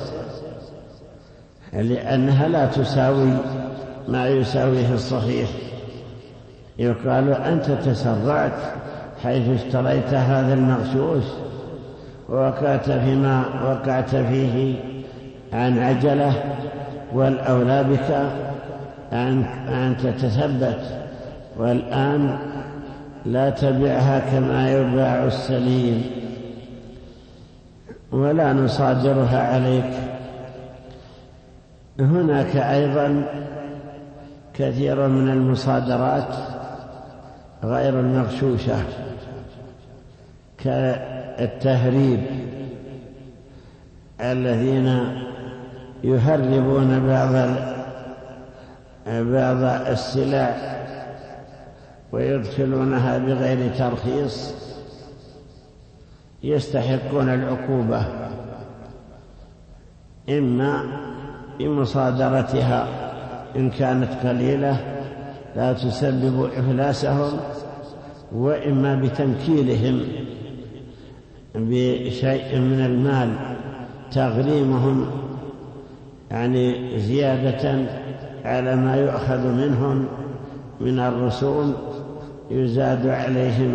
لأنها لا تساوي ما يساويه الصحيح. يقال أنت تسرعت حيث اشتريت هذا المغشوش ووقعت فيما وقعت فيه عن عجلة، والأولى بك أن تتثبت، والآن لا تبيعها كما يباع السليم ولا نصادرها عليك. هناك أيضا كثير من المصادرات غير المغشوشة كالتهريب، الذين يهربون بعض السلع ويدخلونها بغير ترخيص، يستحقون العقوبة إما بمصادرتها إن كانت قليلة لا تسبب إفلاسهم، وإما بتنكيلهم بشيء من المال تغريمهم، يعني زيادة على ما يؤخذ منهم من الرسوم، يزاد عليهم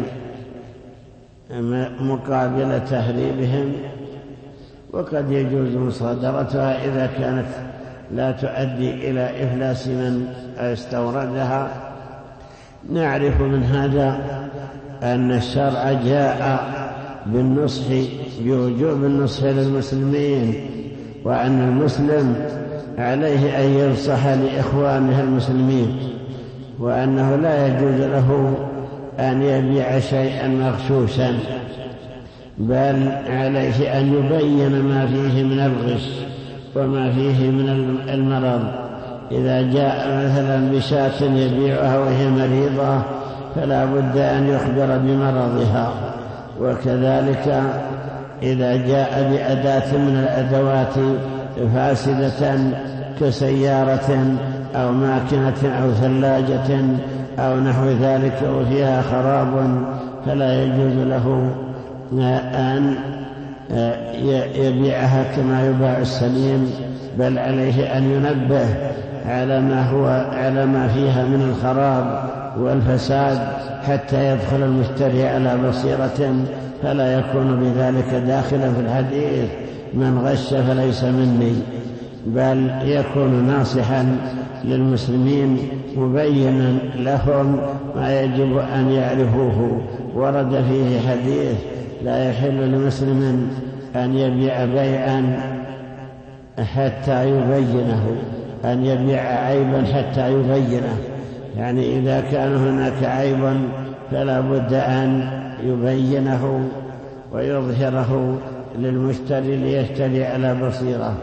مقابل تهريبهم. وقد يجوز مصادرتها إذا كانت لا تؤدي إلى إفلاس من استوردها. نعرف من هذا أن الشرع جاء بالنصح بوجوب النصح للمسلمين، وأن المسلم عليه أن ينصح لإخوانه المسلمين، وأنه لا يجوز له أن يبيع شيئا مغشوشا، بل عليه أن يبين ما فيه من الغش وما فيه من المرض. إذا جاء مثلا بشاة يبيعها وهي مريضة فلا بد أن يخبر بمرضها، وكذلك إذا جاء بأداة من الأدوات فاسدة كسيارة أو ماكنة أو ثلاجة أو نحو ذلك وفيها خراب، فلا يجوز له أن يبيعها كما يباع السليم، بل عليه أن ينبه على ما فيها من الخراب والفساد حتى يدخل المشتري على بصيرة، فلا يكون بذلك داخلا في الحديث من غش فليس مني، بل يكون ناصحا للمسلمين مبينا لهم ما يجب أن يعرفوه. ورد فيه حديث: لا يحل لمسلم أن يبيع بيعا حتى يبينه، أن يبيع عيبا حتى يبينه، يعني إذا كان هناك عيب فلا بد أن يبينه ويظهره للمشتري ليشتري على بصيرة.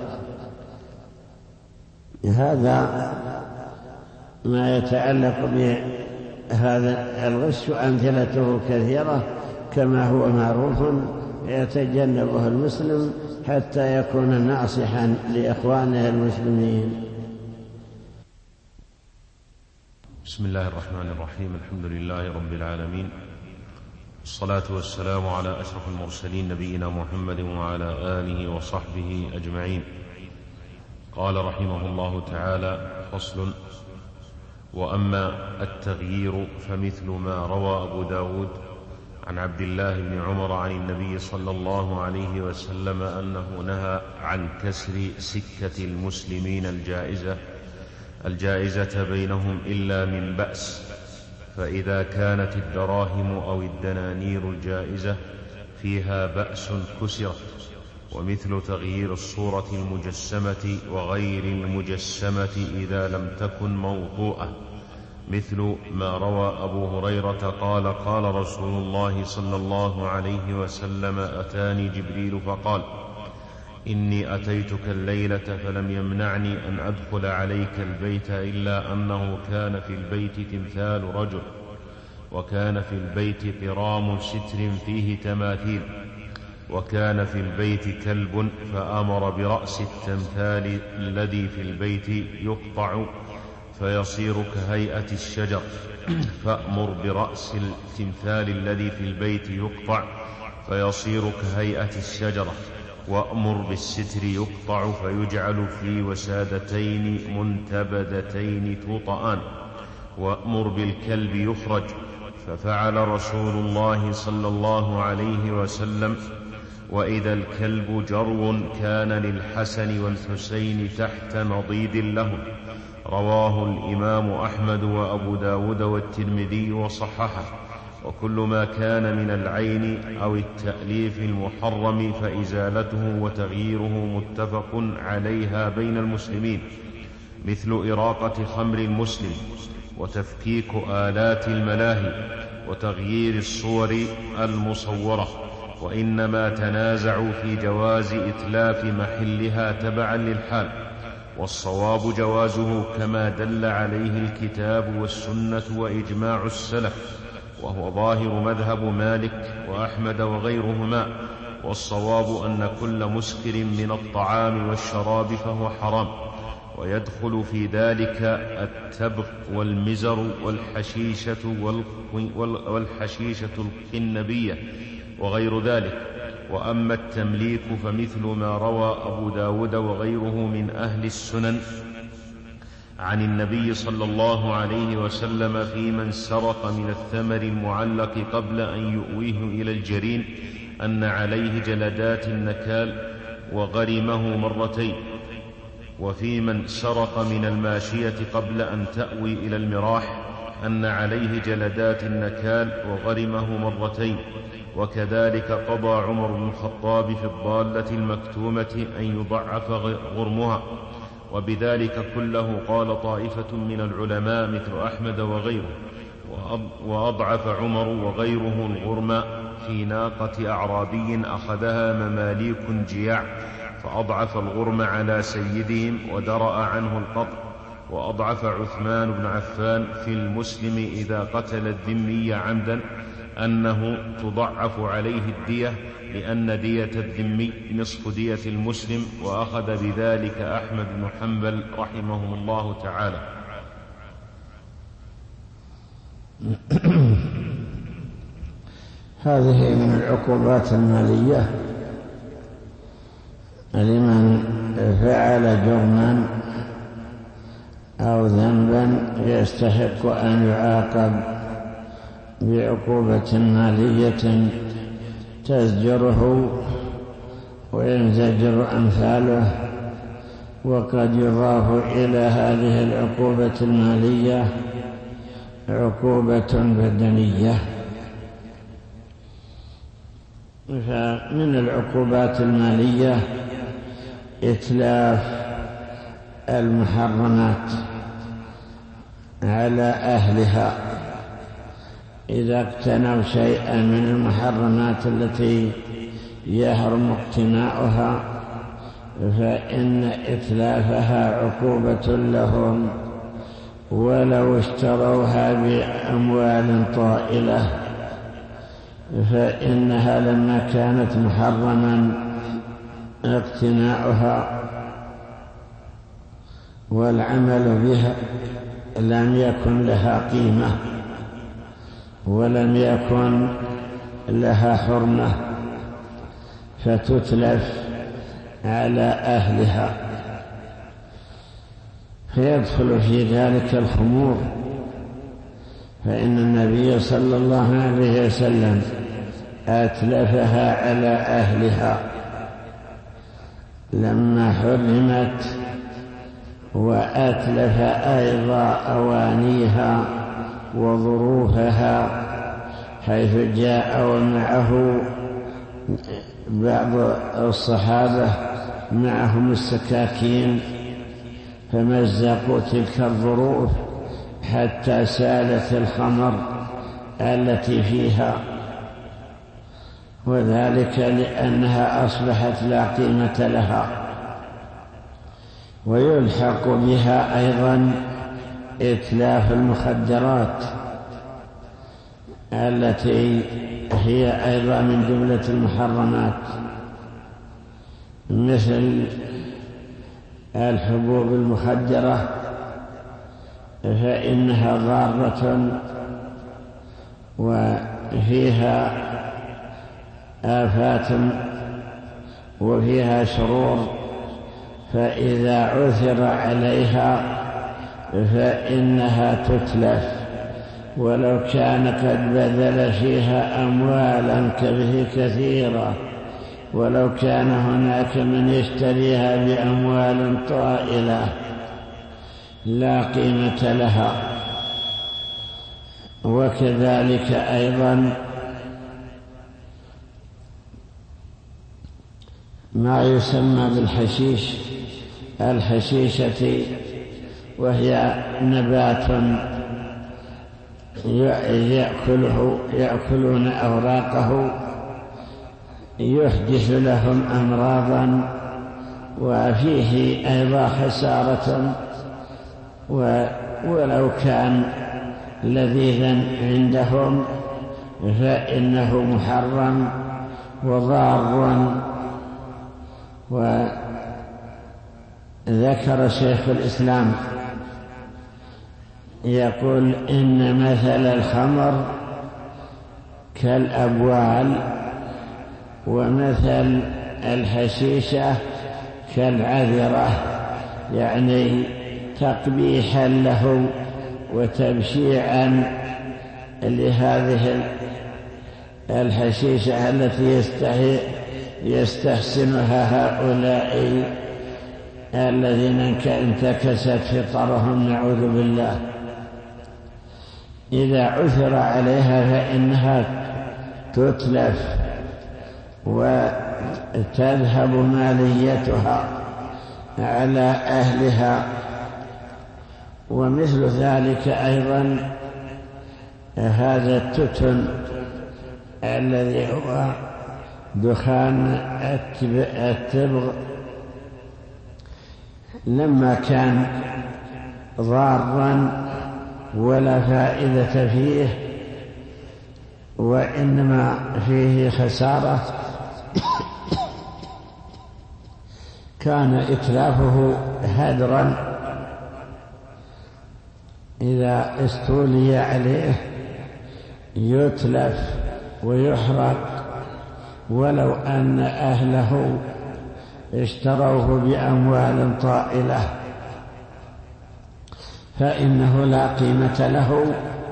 هذا ما يتعلق بهذا الغش، أمثلته كثيرة كما هو معروف، يتجنبه المسلم حتى يكون ناصحا لإخوانه المسلمين. بسم الله الرحمن الرحيم. الحمد لله رب العالمين، والصلاة والسلام على أشرف المرسلين نبينا محمد وعلى آله وصحبه أجمعين. قال رحمه الله تعالى: فصل: وأما التغيير فمثل ما روى أبو داود عن عبد الله بن عمر عن النبي صلى الله عليه وسلم أنه نهى عن كسر سكة المسلمين الجائزة بينهم إلا من بأس، فإذا كانت الدراهم أو الدنانير الجائزة فيها بأس كسرت. ومثل تغيير الصورة المجسمة وغير المجسمة إذا لم تكن موطوءة، مثل ما روى أبو هريرة قال: قال رسول الله صلى الله عليه وسلم: أتاني جبريل فقال: إني أتيتك الليلة فلم يمنعني أن أدخل عليك البيت إلا أنه كان في البيت تمثال رجل، وكان في البيت قرام ستر فيه تماثيل، وكان في البيت كلب، فأمر برأس التمثال الذي في البيت يقطع فيصير كهيئة الشجر، فأمر برأس التمثال الذي في البيت يقطع فيصير كهيئة الشجرة، وأمر بالستر يقطع فيجعل في وسادتين منتبذتين توطآن، وأمر بالكلب يخرج. ففعل رسول الله صلى الله عليه وسلم. وإذا الكلب جرو كان للحسن والحسين تحت نضيد لهم. رواه الإمام أحمد وأبو داود والترمذي وصححه. وكل ما كان من العين أو التأليف المحرم فإزالته وتغييره متفق عليها بين المسلمين، مثل إراقة خمر المسلم، وتفكيك آلات الملاهي، وتغيير الصور المصورة. وإنما تنازعوا في جواز إتلاف محلها تبعا للحال، والصواب جوازه كما دل عليه الكتاب والسنة وإجماع السلف، وهو ظاهر مذهب مالك وأحمد وغيرهما. والصواب أن كل مسكر من الطعام والشراب فهو حرام، ويدخل في ذلك التبغ والمزر والحشيشة القنبية وغير ذلك. وأما التمليك فمثل ما روى أبو داود وغيره من أهل السنن عن النبي صلى الله عليه وسلم في من سرق من الثمر المعلق قبل أن يؤويه إلى الجرين أن عليه جلدات النكال وغرمه مرتين، وفي من سرق من الماشية قبل أن تأوي إلى المراح أن عليه جلدات النكال وغرمه مرتين. وكذلك قضى عمر بن الخطاب في الضالة المكتومة أن يضعف غرمها، وبذلك كله قال طائفة من العلماء مثل أحمد وغيره. وأضعف عمر وغيره الغرم في ناقة أعرابي أخذها مماليك جياع، فأضعف الغرم على سيدهم ودرأ عنه القطع. وأضعف عثمان بن عفان في المسلم إذا قتل الذمي عمدا أنه تضعف عليه الدية، لأن دية الذمي نصف دية المسلم، وأخذ بذلك أحمد بن حنبل رحمه الله تعالى. هذه من العقوبات المالية لمن فعل جرما أو ذنبا يستحق أن يعاقب بعقوبة مالية تزجره وينزجر أمثاله. وقد يضاف إلى هذه العقوبة المالية عقوبة بدنية. فمن العقوبات المالية إتلاف المحرمات على أهلها. إذا اقتنوا شيئا من المحرمات التي يحرم اقتناؤها فإن إتلافها عقوبة لهم، ولو اشتروها بأموال طائلة، فإنها لما كانت محرما اقتناؤها والعمل بها لم يكن لها قيمة ولم يكن لها حرمة، فتتلف على أهلها، فيدخل في ذلك الخمور. فإن النبي صلى الله عليه وسلم أتلفها على أهلها لما حرمت، وأتلف أيضا أوانيها وظروفها، حيث جاء ومعه بعض الصحابة معهم السكاكين فمزقوا تلك الظروف حتى سالت الخمر التي فيها، وذلك لأنها أصبحت لا قيمة لها. ويلحق بها أيضا إتلاف المخدرات التي هي أيضا من جملة المحرمات، مثل الحبوب المخدرة، فإنها ضارة وفيها آفات وفيها شرور، فإذا عثر عليها فإنها تتلف، ولو كان قد بذل فيها أموالا كثيرة، ولو كان هناك من يشتريها بأموال طائلة لا قيمة لها. وكذلك أيضا ما يسمى بالحشيش، الحشيشة، وهي نبات يأكلون أوراقه، يحدث لهم أمراضا، وفيه أيضا خسارة، ولو كان لذيذا عندهم فإنه محرم وضار. وذكر شيخ الإسلام يقول إن مثل الخمر كالأبوال، ومثل الحشيشة كالعذرة، يعني تقبيحا له وتبشيعا لهذه الحشيشة التي يستحسنها هؤلاء الذين انتكست فطرهم، نعوذ بالله. إذا عثر عليها فإنها تتلف وتذهب ماليتها على أهلها. ومثل ذلك أيضا هذا التتن الذي هو دخان التبغ، لما كان ضارا ولا فائدة فيه وإنما فيه خسارة، كان إتلافه هدرا. إذا استولي عليه يتلف ويحرق، ولو أن أهله اشتروه بأموال طائلة فإنه لا قيمة له،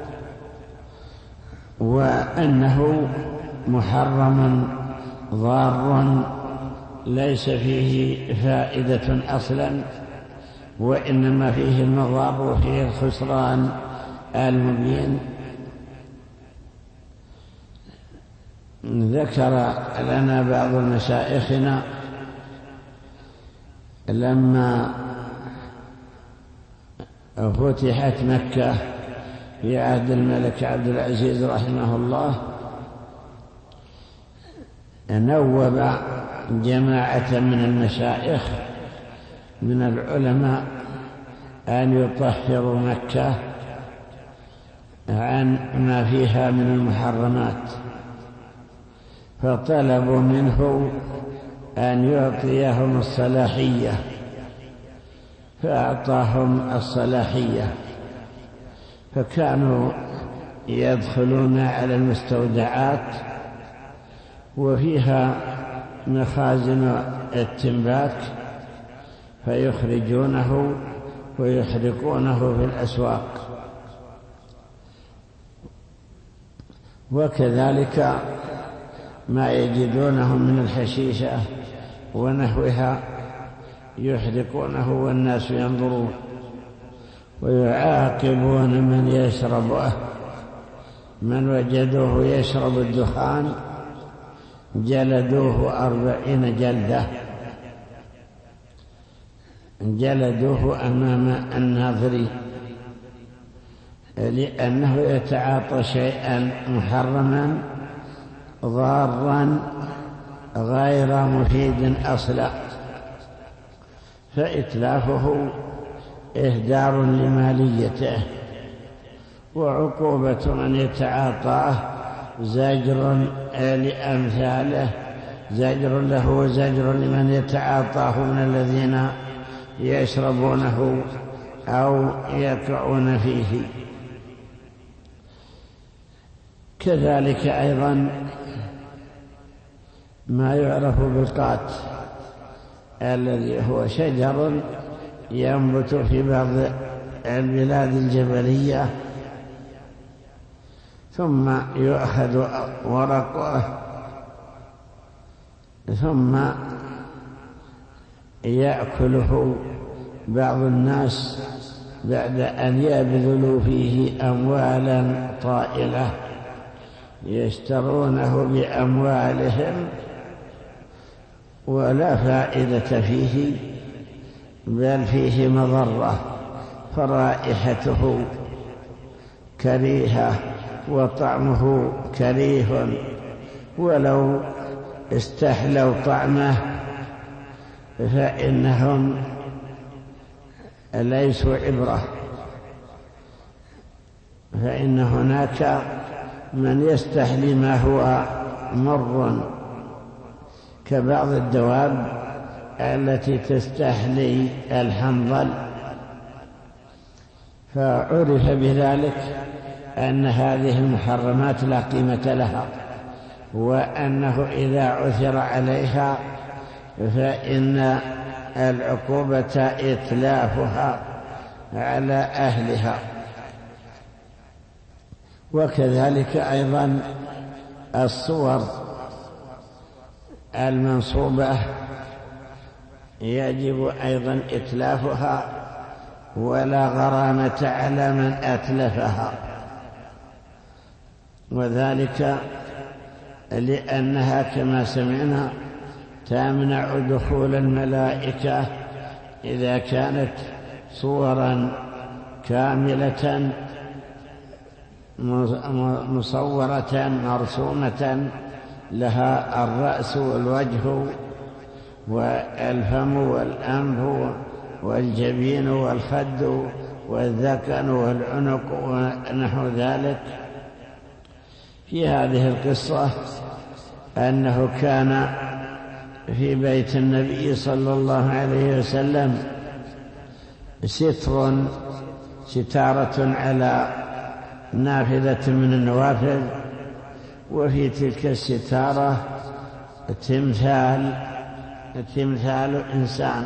وأنه محرم ضار ليس فيه فائدة أصلا، وإنما فيه المضار وفيه الخسران المبين. ذكر لنا بعض مشايخنا لما فتحت مكة في عهد الملك عبد العزيز رحمه الله، نوب جماعة من المشايخ من العلماء أن يطهروا مكة عن ما فيها من المحرمات، فطلبوا منه أن يعطيهم الصلاحية فأعطاهم الصلاحية، فكانوا يدخلون على المستودعات وفيها مخازن التنباك فيخرجونه ويحرقونه في الأسواق. وكذلك ما يجدونه من الحشيشة ونحوها يحرقونه والناس ينظرون، ويعاقبون من يشربه، من وجدوه يشرب الدخان جلدوه 40 جلدة، جلدوه أمام الناظرين، لأنه يتعاطى شيئا محرما ضارا غير مفيد أصلا، فإتلافه إهدار لماليته، وعقوبة من يتعاطاه زجر لأمثاله، زجر له وزجر لمن يتعاطاه من الذين يشربونه أو يقعون فيه. كذلك أيضا ما يعرف بالقات الذي هو شجر ينبت في بعض البلاد الجبلية، ثم يؤخذ ورقه ثم يأكله بعض الناس بعد أن يبذلوا فيه أموالا طائلة يشترونه بأموالهم ولا فائدة فيه، بل فيه مضرة، فرائحته كريهة وطعمه كريه، ولو استحلوا طعمه فإنهم ليسوا عبرة، فإن هناك من يستحلي ما هو مر كبعض الدواب التي تستحلي الحنظل، فعرف بذلك أن هذه المحرمات لا قيمة لها، وأنه إذا عثر عليها فإن العقوبة إتلافها على أهلها. وكذلك أيضا الصور المنصوبة يجب أيضا إتلافها، ولا غرامة على من أتلفها، وذلك لأنها كما سمعنا تمنع دخول الملائكة إذا كانت صورا كاملة مصورة مرسومة لها الرأس والوجه والفم والأنف والجبين والخد والذقن والعنق ونحو ذلك. في هذه القصة أنه كان في بيت النبي صلى الله عليه وسلم ستارة على نافذة من النوافذ، وفي تلك الستارة تمثال إنسان،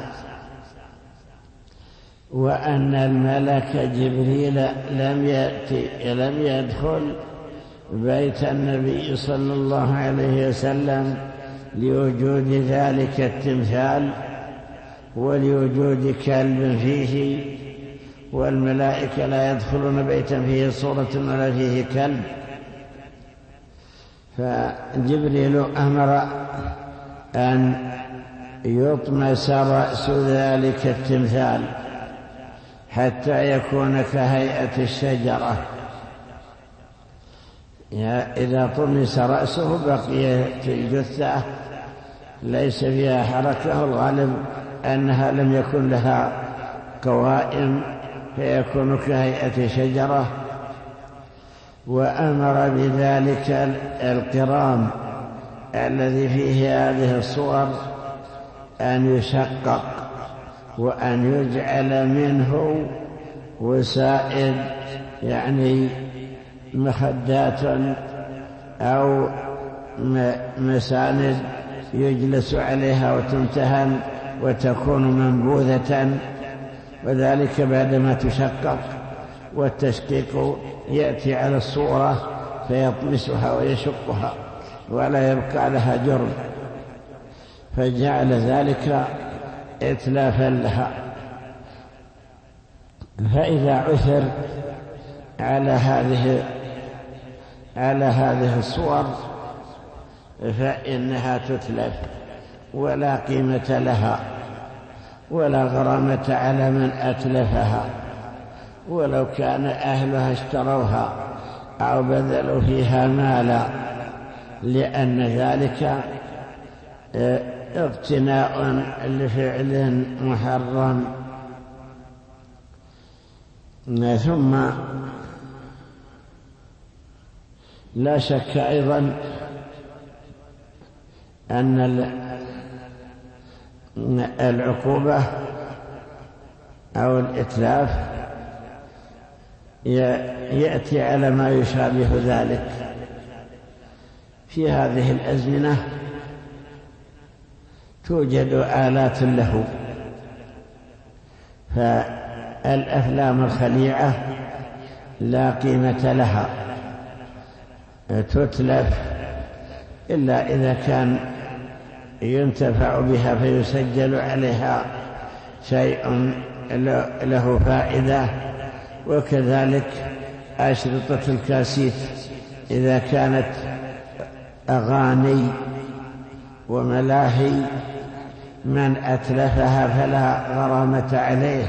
وأن الملك جبريل لم يدخل بيت النبي صلى الله عليه وسلم لوجود ذلك التمثال ولوجود كلب فيه، والملائكة لا يدخلون بيتا فيه صورة ولا فيه كلب. فجبريل أمر أن يطمس رأس ذلك التمثال حتى يكون كهيئة الشجرة، إذا طمس رأسه بقيت الجثة ليس فيها حركة، الغالب أنها لم يكن لها قوائم فيكون كهيئة شجرة. وأمر بذلك القرام الذي فيه هذه الصور أن يشقق وأن يجعل منه وسائد، يعني مخدات أو مساند يجلس عليها وتمتهن وتكون منبوذة، وذلك بعدما تشقق، والتشقيق يأتي على الصورة فيطمسها ويشقها ولا يبقى لها جرم، فجعل ذلك إتلافا لها. فإذا عثر على هذه الصور فإنها تتلف ولا قيمة لها ولا غرامة على من أتلفها، ولو كان أهلها اشتروها أو بذلوا فيها مالا، لأن ذلك اقتناء لفعل محرم. ثم لا شك أيضا أن العقوبة أو الإتلاف يأتي على ما يشابه ذلك. في هذه الأزمنة توجد آلات له، فالأفلام الخليعة لا قيمة لها، تتلف إلا إذا كان ينتفع بها فيسجل عليها شيء له فائدة. وكذلك أشرطة الكاسيت إذا كانت أغاني وملاهي من أتلفها فلا غرامة عليه،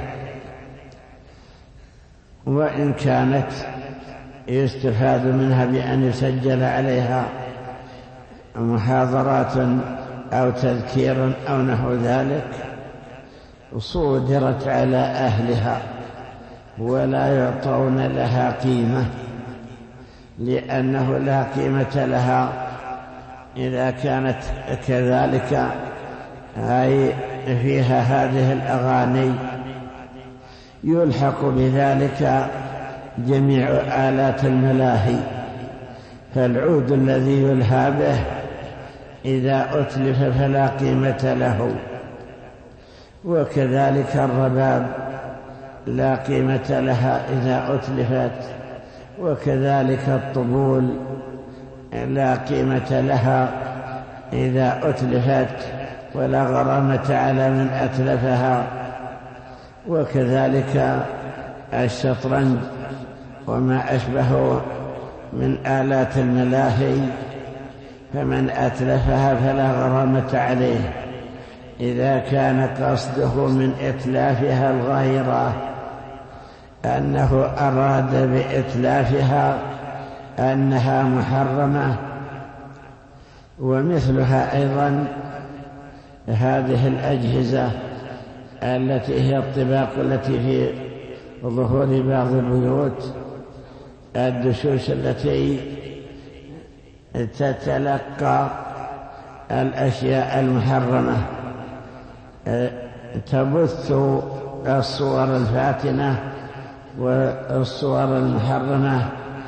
وإن كانت يستفاد منها بأن يسجل عليها محاضرات أو تذكير أو نحو ذلك، صودرت على أهلها ولا يعطون لها قيمة، لأنه لا قيمة لها إذا كانت كذلك، أي فيها هذه الأغاني. يلحق بذلك جميع آلات الملاهي، فالعود الذي يلهى به إذا أتلف فلا قيمة له، وكذلك الرباب لا قيمة لها إذا أتلفت، وكذلك الطبول لا قيمة لها إذا أتلفت ولا غرامة على من أتلفها، وكذلك الشطرنج وما أشبه من آلات الملاهي، فمن أتلفها فلا غرامة عليه إذا كان قصده من إتلافها الغيرة أنه أراد بإتلافها أنها محرمة. ومثلها أيضا هذه الأجهزة التي هي الطباق التي في ظهور بعض البيوت، الدشوش التي تتلقى الأشياء المحرمة، تبث الصور الفاتنة والصور المحرمة،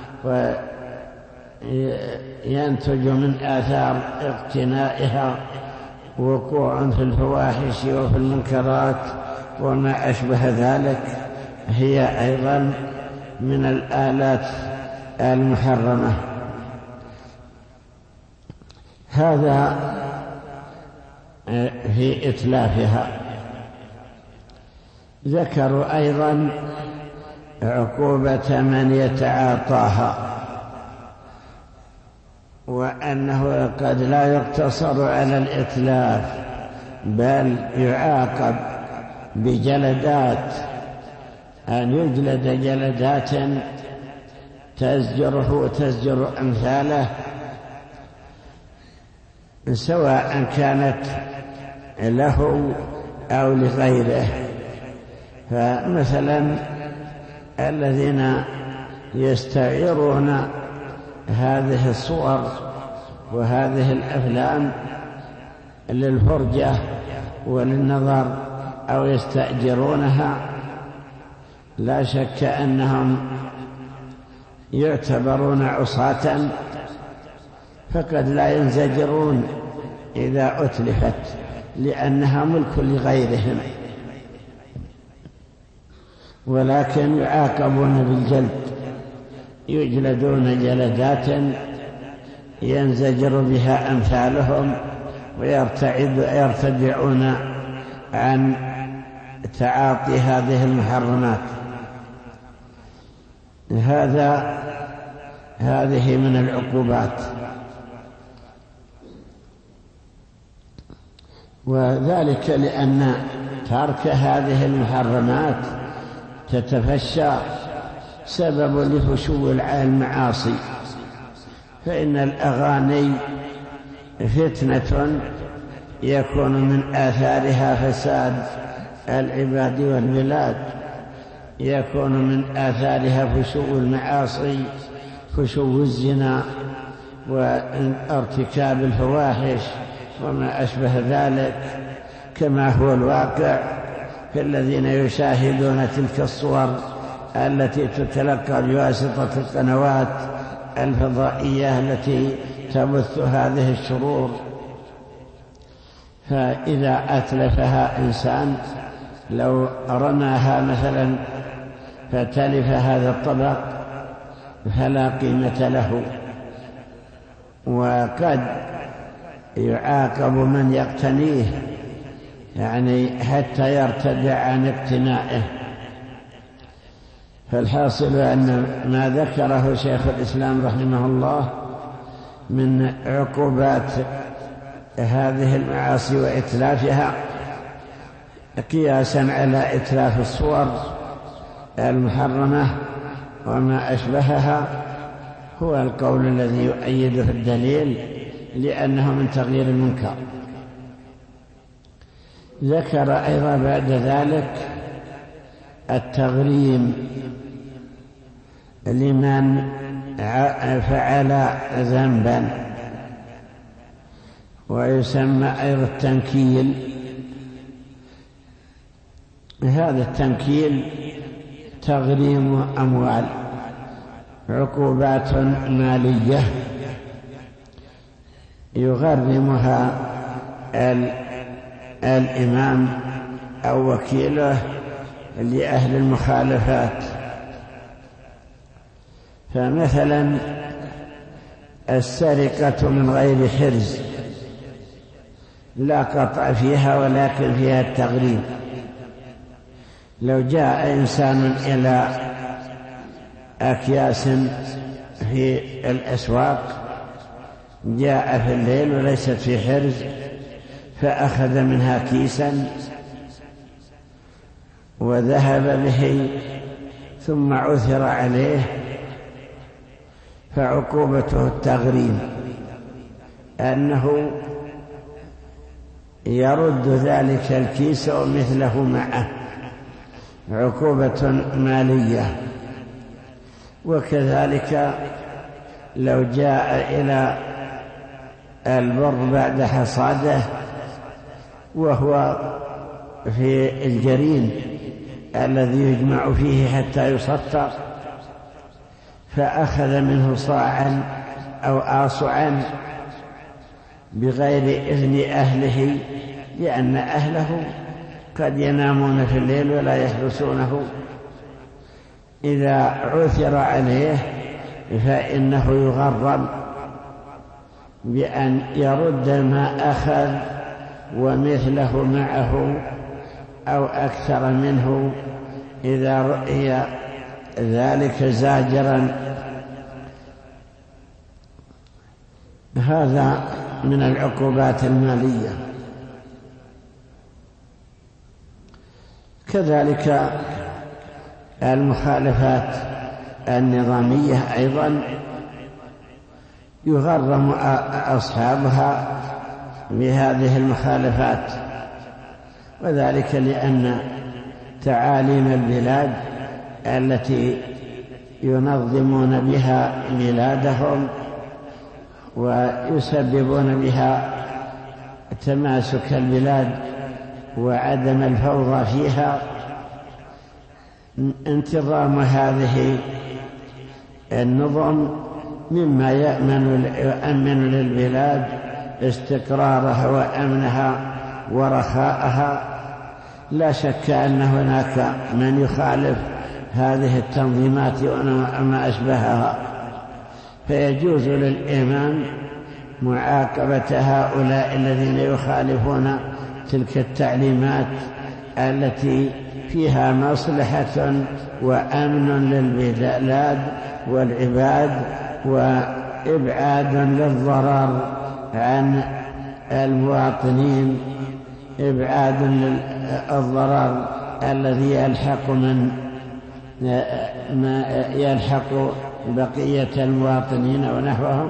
وينتج من آثار اقتنائها وقوع في الفواحش وفي المنكرات وما أشبه ذلك، هي أيضا من الآلات المحرمة. هذا في إتلافها. ذكروا أيضا عقوبة من يتعاطاها، وأنه قد لا يقتصر على الإتلاف بل يعاقب بجلدات، أن يجلد جلدات تزجره وتزجر أمثاله، سواء كانت له أو لغيره. فمثلا الذين يستعيرون هذه الصور وهذه الأفلام للفرجة وللنظر أو يستأجرونها لا شك أنهم يعتبرون عصاة، فقد لا ينزجرون إذا أتلفت لأنها ملك لغيرهم، ولكن يعاقبون بالجلد، يجلدون جلدات ينزجر بها أمثالهم ويرتدعون عن تعاطي هذه المحرمات. هذه من العقوبات، وذلك لأن ترك هذه المحرمات تتفشى سبب لفشو المعاصي، فإن الأغاني فتنة يكون من آثارها فساد العباد والبلاد، يكون من آثارها فشو المعاصي، فشو الزنا وارتكاب الفواحش وما أشبه ذلك، كما هو الواقع في الذين يشاهدون تلك الصور التي تتلقى بواسطة القنوات الفضائية التي تبث هذه الشرور. فإذا أتلفها إنسان، لو رماها مثلا فتلف هذا الطبق فلا قيمة له، وقد يعاقب من يقتنيه، يعني حتى يرتدع عن اقتنائه. فالحاصل أن ما ذكره شيخ الإسلام رحمه الله من عقوبات هذه المعاصي وإتلافها قياسا على إتلاف الصور المحرمة وما أشبهها هو القول الذي يؤيده الدليل، لأنه من تغيير المنكر. ذكر أيضا بعد ذلك التغريم لمن فعل ذنبا، ويسمى أيضا التنكيل. هذا التنكيل تغريم أموال، عقوبات مالية يغرمها الإمام أو وكيله لأهل المخالفات. فمثلا السرقة من غير حرز لا قطع فيها ولكن فيها التغريم. لو جاء إنسان إلى أكياس في الأسواق، جاء في الليل وليست في حرز فأخذ منها كيسا وذهب به ثم عثر عليه، فعقوبته التغريم، أنه يرد ذلك الكيس ومثله معه، عقوبة مالية. وكذلك لو جاء إلى البر بعد حصاده وهو في الجرين الذي يجمع فيه حتى يسطر، فأخذ منه صاعا أو آصعا بغير إذن أهله، لأن أهله قد ينامون في الليل ولا يحرسونه، إذا عثر عليه فإنه يغرم بأن يرد ما أخذ ومثله معه أو أكثر منه إذا رؤي ذلك زاجرا. هذا من العقوبات المالية. كذلك المخالفات النظامية أيضا يغرم أصحابها بهذه المخالفات، وذلك لأن تعاليم البلاد التي ينظمون بها بلادهم ويسببون بها تماسك البلاد وعدم الفوضى فيها. انتظام هذه النظم مما يؤمن للبلاد استقرارها وأمنها ورخاءها. لا شك أن هناك من يخالف هذه التنظيمات وما أشبهها، فيجوز للإمام معاقبة هؤلاء الذين يخالفون تلك التعليمات التي فيها مصلحة وأمن للبلاد والعباد وإبعاد للضرر عن المواطنين، إبعاد للضرر الذي يلحق ما يلحق بقية المواطنين ونحوهم.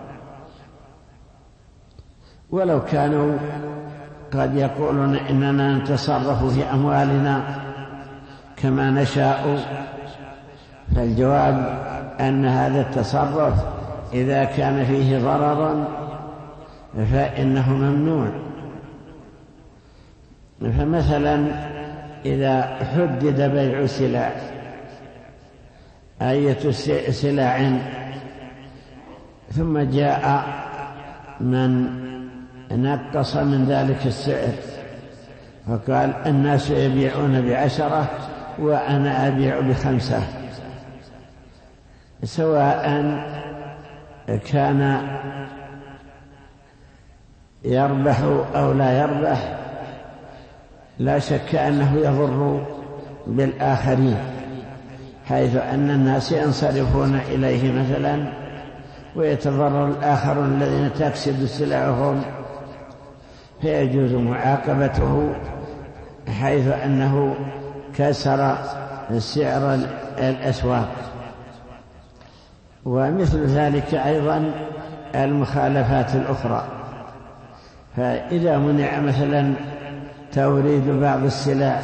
ولو كانوا قد يقولون إننا نتصرف في أموالنا كما نشاء، فالجواب أن هذا التصرف إذا كان فيه ضرر فإنه ممنوع. فمثلا إذا حدد بيع سلع، أية سلع، ثم جاء من نقص من ذلك السعر فقال الناس يبيعون ب10 وأنا أبيع ب5، سواء كان يربح أو لا يربح، لا شك أنه يضر بالآخرين، حيث أن الناس ينصرفون إليه مثلا ويتضرر الآخرون الذين تفسد سلعهم، فيجوز معاقبته حيث أنه كسر سعر الأسواق. ومثل ذلك أيضا المخالفات الأخرى، فإذا منع مثلا توريد بعض السلع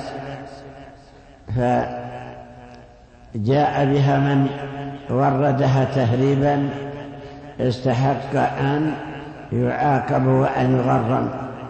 فجاء بها من وردها تهريبا استحق أن يعاقب وأن يغرم.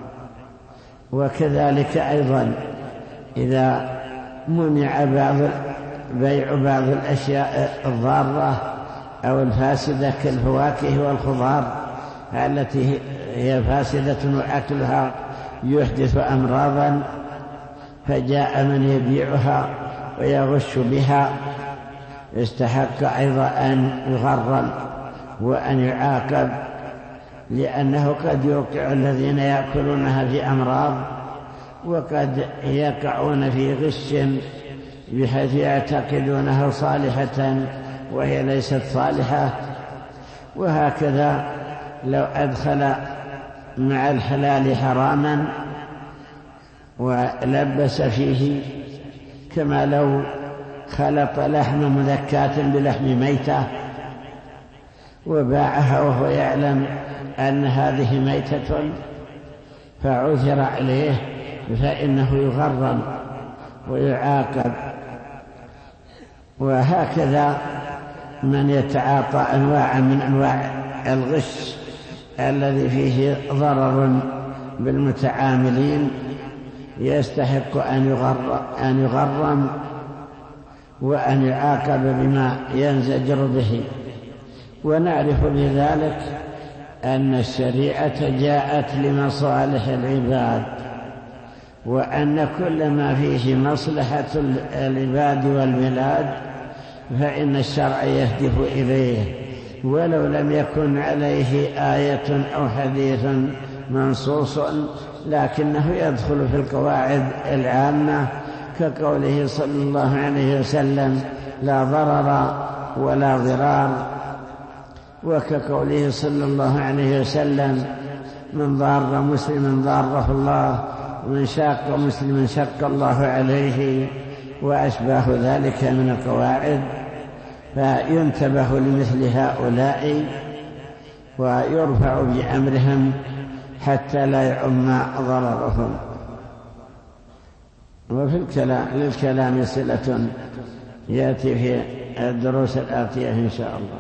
وكذلك أيضا إذا منع بيع بعض الأشياء الضارة أو الفاسدة كالفواكه والخضار التي هي فاسدة وأكلها يحدث أمراضا، فجاء من يبيعها ويغش بها استحق أيضا أن يغرم وأن يعاقب، لأنه قد يوقع الذين يأكلونها في أمراض، وقد يقعون في غش بحيث يعتقدونها صالحة وهي ليست صالحة. وهكذا لو أدخل مع الحلال حراما ولبس فيه، كما لو خلط لحم مذكاة بلحم ميتة وباعها وهو يعلم أن هذه ميتة فعثر عليه فإنه يغرم ويعاقب. وهكذا من يتعاطى أنواع من أنواع الغش الذي فيه ضرر بالمتعاملين يستحق أن يغرم وأن يعاقب بما ينزجر به. ونعرف بذلك أن الشريعة جاءت لمصالح العباد، وأن كل ما فيه مصلحة العباد والبلاد فإن الشرع يهدف إليه، ولو لم يكن عليه آية أو حديث منصوص، لكنه يدخل في القواعد العامة كقوله صلى الله عليه وسلم لا ضرر ولا ضرار، وكقوله صلى الله عليه وسلم من ضار مسلما ضاره الله ومن شاق مسلما شق الله عليه، وأشباه ذلك من القواعد. فينتبه لمثل هؤلاء ويرفع بأمرهم حتى لا يعم ضررهم. وفي للكلام صلة يأتي في الدروس الآتية إن شاء الله.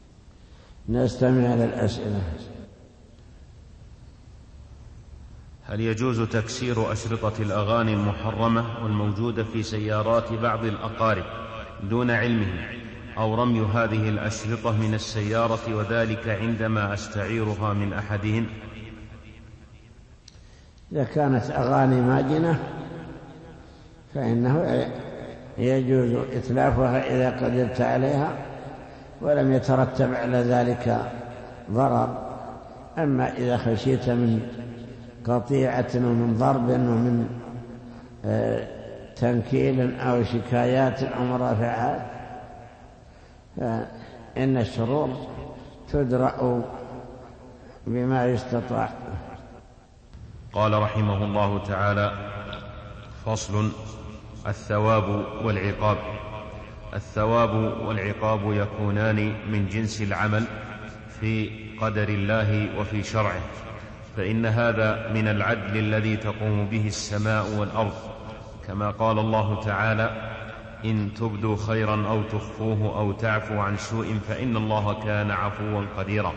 نستمع للأسئلة. هل يجوز تكسير أشرطة الأغاني المحرمة والموجودة في سيارات بعض الأقارب دون علمهم، أو رمي هذه الأشرطة من السيارة وذلك عندما أستعيرها من أحدهم؟ إذا كانت أغاني ماجنة فإنه يجوز إتلافها إذا قدرت عليها ولم يترتب على ذلك ضرر. أما إذا خشيت من قطيعة ومن ضرب ومن تنكيل أو شكايات أو مرافعات فإن الشرور تدرأ بما يستطاع. قال رحمه الله تعالى: فصل: الثواب والعقاب. الثواب والعقاب يكونان من جنس العمل في قدر الله وفي شرعه، فإن هذا من العدل الذي تقوم به السماء والأرض، كما قال الله تعالى: إن تبدوا خيرا أو تخفوه أو تعفوا عن سوء فإن الله كان عفوا قديرا.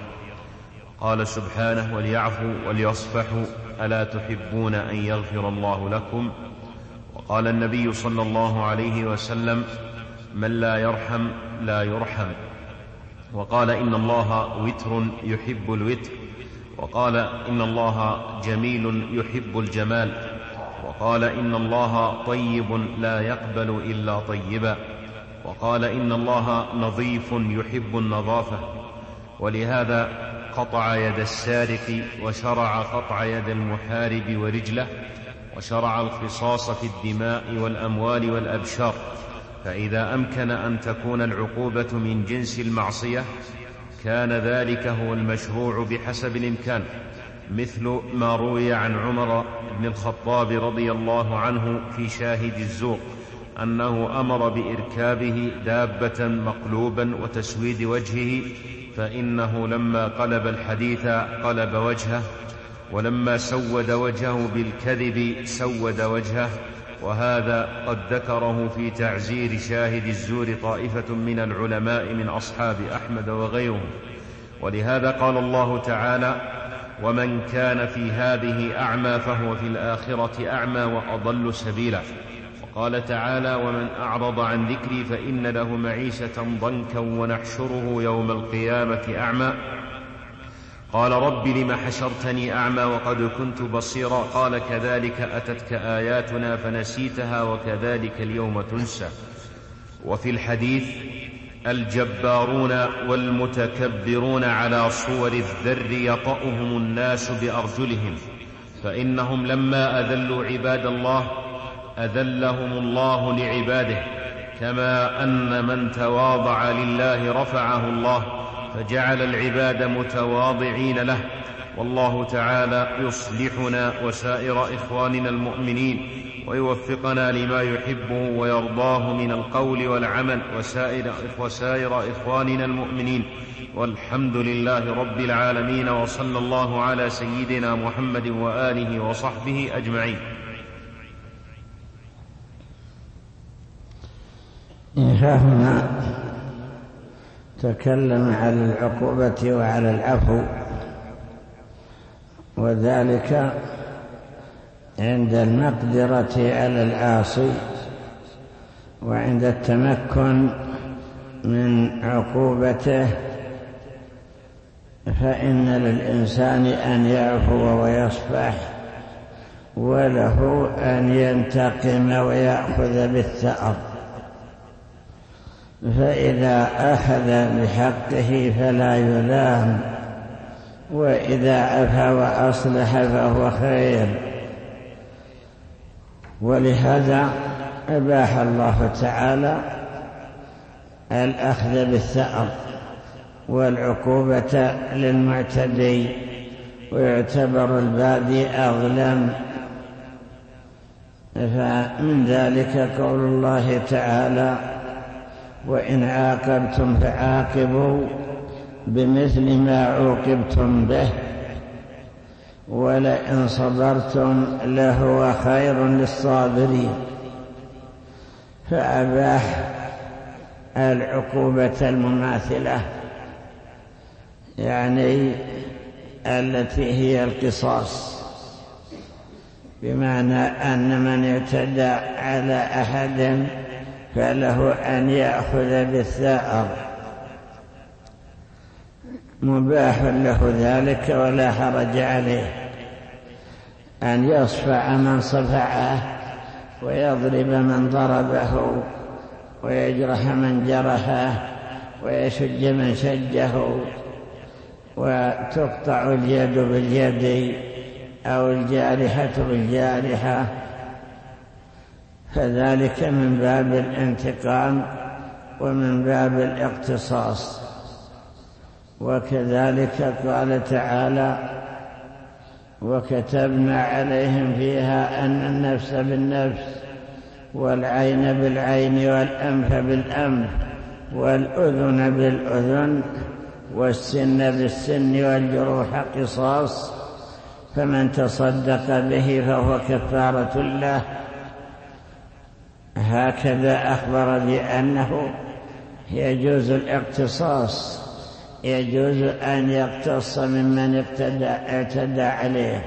قال سبحانه: وليعفوا وليصفحوا ألا تحبون أن يغفر الله لكم. وقال النبي صلى الله عليه وسلم: من لا يرحم لا يرحم. وقال: إن الله وتر يحب الوتر. وقال: إن الله جميل يحب الجمال. وقال: إن الله طيب لا يقبل إلا طيبا. وقال: إن الله نظيف يحب النظافة. ولهذا قطع يد السارق، وشرع قطع يد المحارب ورجله، وشرع القصاص في الدماء والأموال والأبشار. فإذا أمكن أن تكون العقوبة من جنس المعصية كان ذلك هو المشروع بحسب الإمكان، مثل ما روي عن عمر بن الخطاب رضي الله عنه في شاهد الزور أنه أمر بإركابه دابة مقلوبا وتسويد وجهه، فإنه لما قلب الحديث قلب وجهه، ولما سود وجهه بالكذب سود وجهه. وهذا قد ذكره في تعزير شاهد الزور طائفة من العلماء من أصحاب أحمد وغيرهم. ولهذا قال الله تعالى: ومن كان في هذه أعمى فهو في الآخرة أعمى وأضل سبيلا. وقال تعالى: ومن أعرض عن ذكري فإن له معيشة ضنكا ونحشره يوم القيامة أعمى. قال: رب لم حشرتني أعمى وقد كنت بصيرا. قال: كذلك أتتك آياتنا فنسيتها وكذلك اليوم تنسى. وفي الحديث: الجبارون والمتكبرون على صور الذر يطأهم الناس بأرجلهم، فإنهم لما أذلوا عباد الله أذلهم الله لعباده، كما أن من تواضع لله رفعه الله، فجعل العباد متواضعين له. والله تعالى يصلحنا وسائر إخواننا المؤمنين ويوفقنا لما يحبه ويرضاه من القول والعمل وسائر إخواننا المؤمنين، والحمد لله رب العالمين، وصلى الله على سيدنا محمد وآله وصحبه أجمعين. هنا تكلم على العقوبة وعلى العفو، وذلك عند المقدرة على العاصي وعند التمكن من عقوبته، فإن للإنسان أن يعفو ويصفح، وله أن ينتقم ويأخذ بالثأر. فإذا أخذ بحقه فلا يلام، وإذا عفا وأصلح فهو خير. ولهذا أباح الله تعالى الأخذ بالثأر والعقوبة للمعتدي، ويعتبر البادي أظلم. فمن ذلك قول الله تعالى: وإن عاقبتم فعاقبوا بمثل ما عوقبتم به ولئن صبرتم لهو خير للصابرين. فأباح العقوبة المماثلة، يعني التي هي القصاص، بمعنى أن من اعتدى على أحد فله أن يأخذ بالثأر، مباح له ذلك ولا حرج عليه، أن يصفع من صفعه ويضرب من ضربه ويجرح من جرحه ويشج من شجه، وتقطع اليد باليد أو الجارحة بالجارحة، فذلك من باب الانتقام ومن باب الاقتصاص. وكذلك قال تعالى: وكتبنا عليهم فيها أن النفس بالنفس والعين بالعين والأنف بالأنف والأذن بالأذن والسن بالسن والجروح قصاص، فمن تصدق به فهو كفارة له. هكذا أخبر بأنه يجوز الاقتصاص، يجوز أن يقتص ممن اعتدى عليه،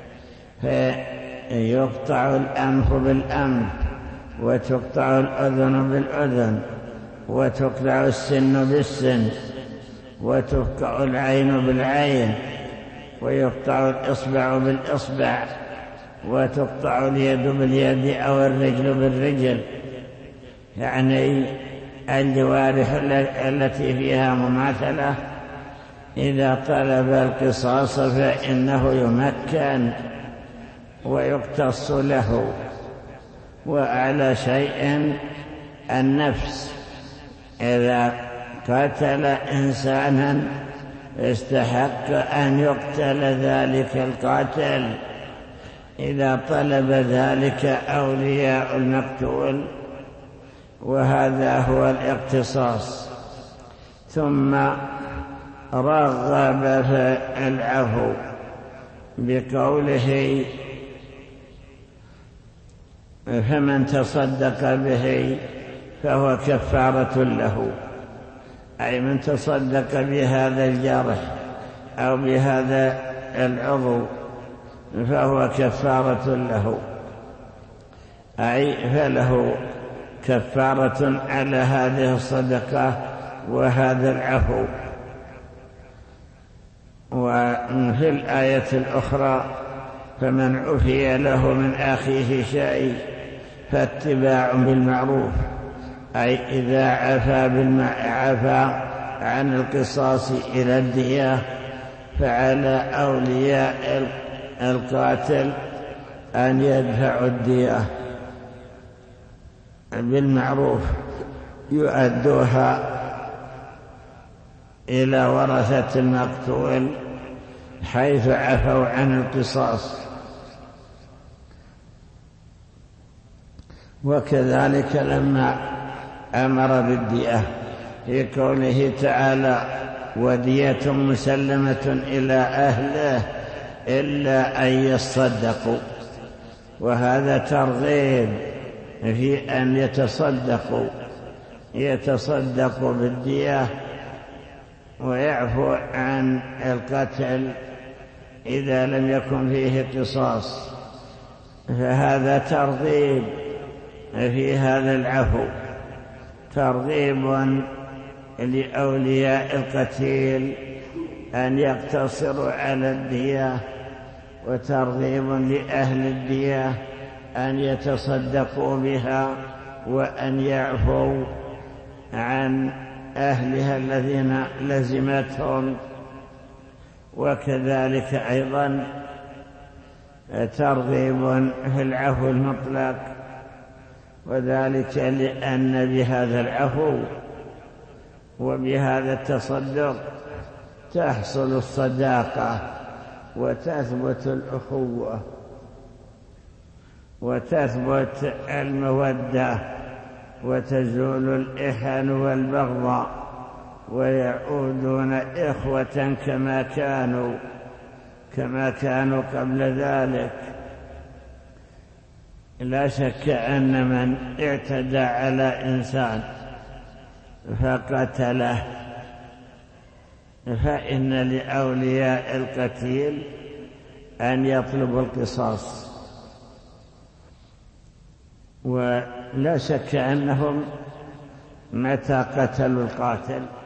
فيقطع الأنف بالأنف وتقطع الأذن بالأذن وتقطع السن بالسن وتقطع العين بالعين ويقطع الإصبع بالإصبع وتقطع اليد باليد أو الرجل بالرجل، يعني الجوارح التي فيها مماثلة إذا طلب القصاص فإنه يمكن ويقتص له. وأعلى شيء النفس، إذا قتل إنسانا استحق أن يقتل ذلك القاتل إذا طلب ذلك أولياء المقتول، وهذا هو الاقتصاص. ثم رغب في العفو بقوله: فمن تصدق به فهو كفارة له، أي من تصدق بهذا الجرح أو بهذا العضو فهو كفارة له، أي فله كفارة على هذه الصدقة وهذا العفو. وفي الآية الأخرى: فمن عفي له من أخيه شيء فاتباع بالمعروف، أي إذا عفى عن القصاص إلى الدية فعلى أولياء القاتل أن يدفعوا الدية بالمعروف، يؤدوها إلى ورثة المقتول حيث عفوا عن القصاص. وكذلك لما أمر بالدية في قوله تعالى: ودية مسلمة إلى أهله إلا أن يصدقوا، وهذا ترغيب في أن يتصدقوا بالدية ويعفو عن القتل إذا لم يكن فيه قصاص، فهذا ترغيب في هذا العفو، ترغيب لأولياء القتيل أن يقتصروا على الدية، وترغيب لأهل الدية أن يتصدقوا بها وأن يعفوا عن أهلها الذين لزمتهم. وكذلك أيضا ترغيب في العفو المطلق، وذلك لأن بهذا العفو وبهذا التصدق تحصل الصداقة وتثبت الأخوة وتثبت المودة وتزول الإحن والبغضاء، ويعودون إخوة كما كانوا قبل ذلك. لا شك أن من اعتدى على إنسان فقتله فإن لأولياء القتيل أن يطلبوا القصاص ولا شك أنهم متى قتلوا القاتل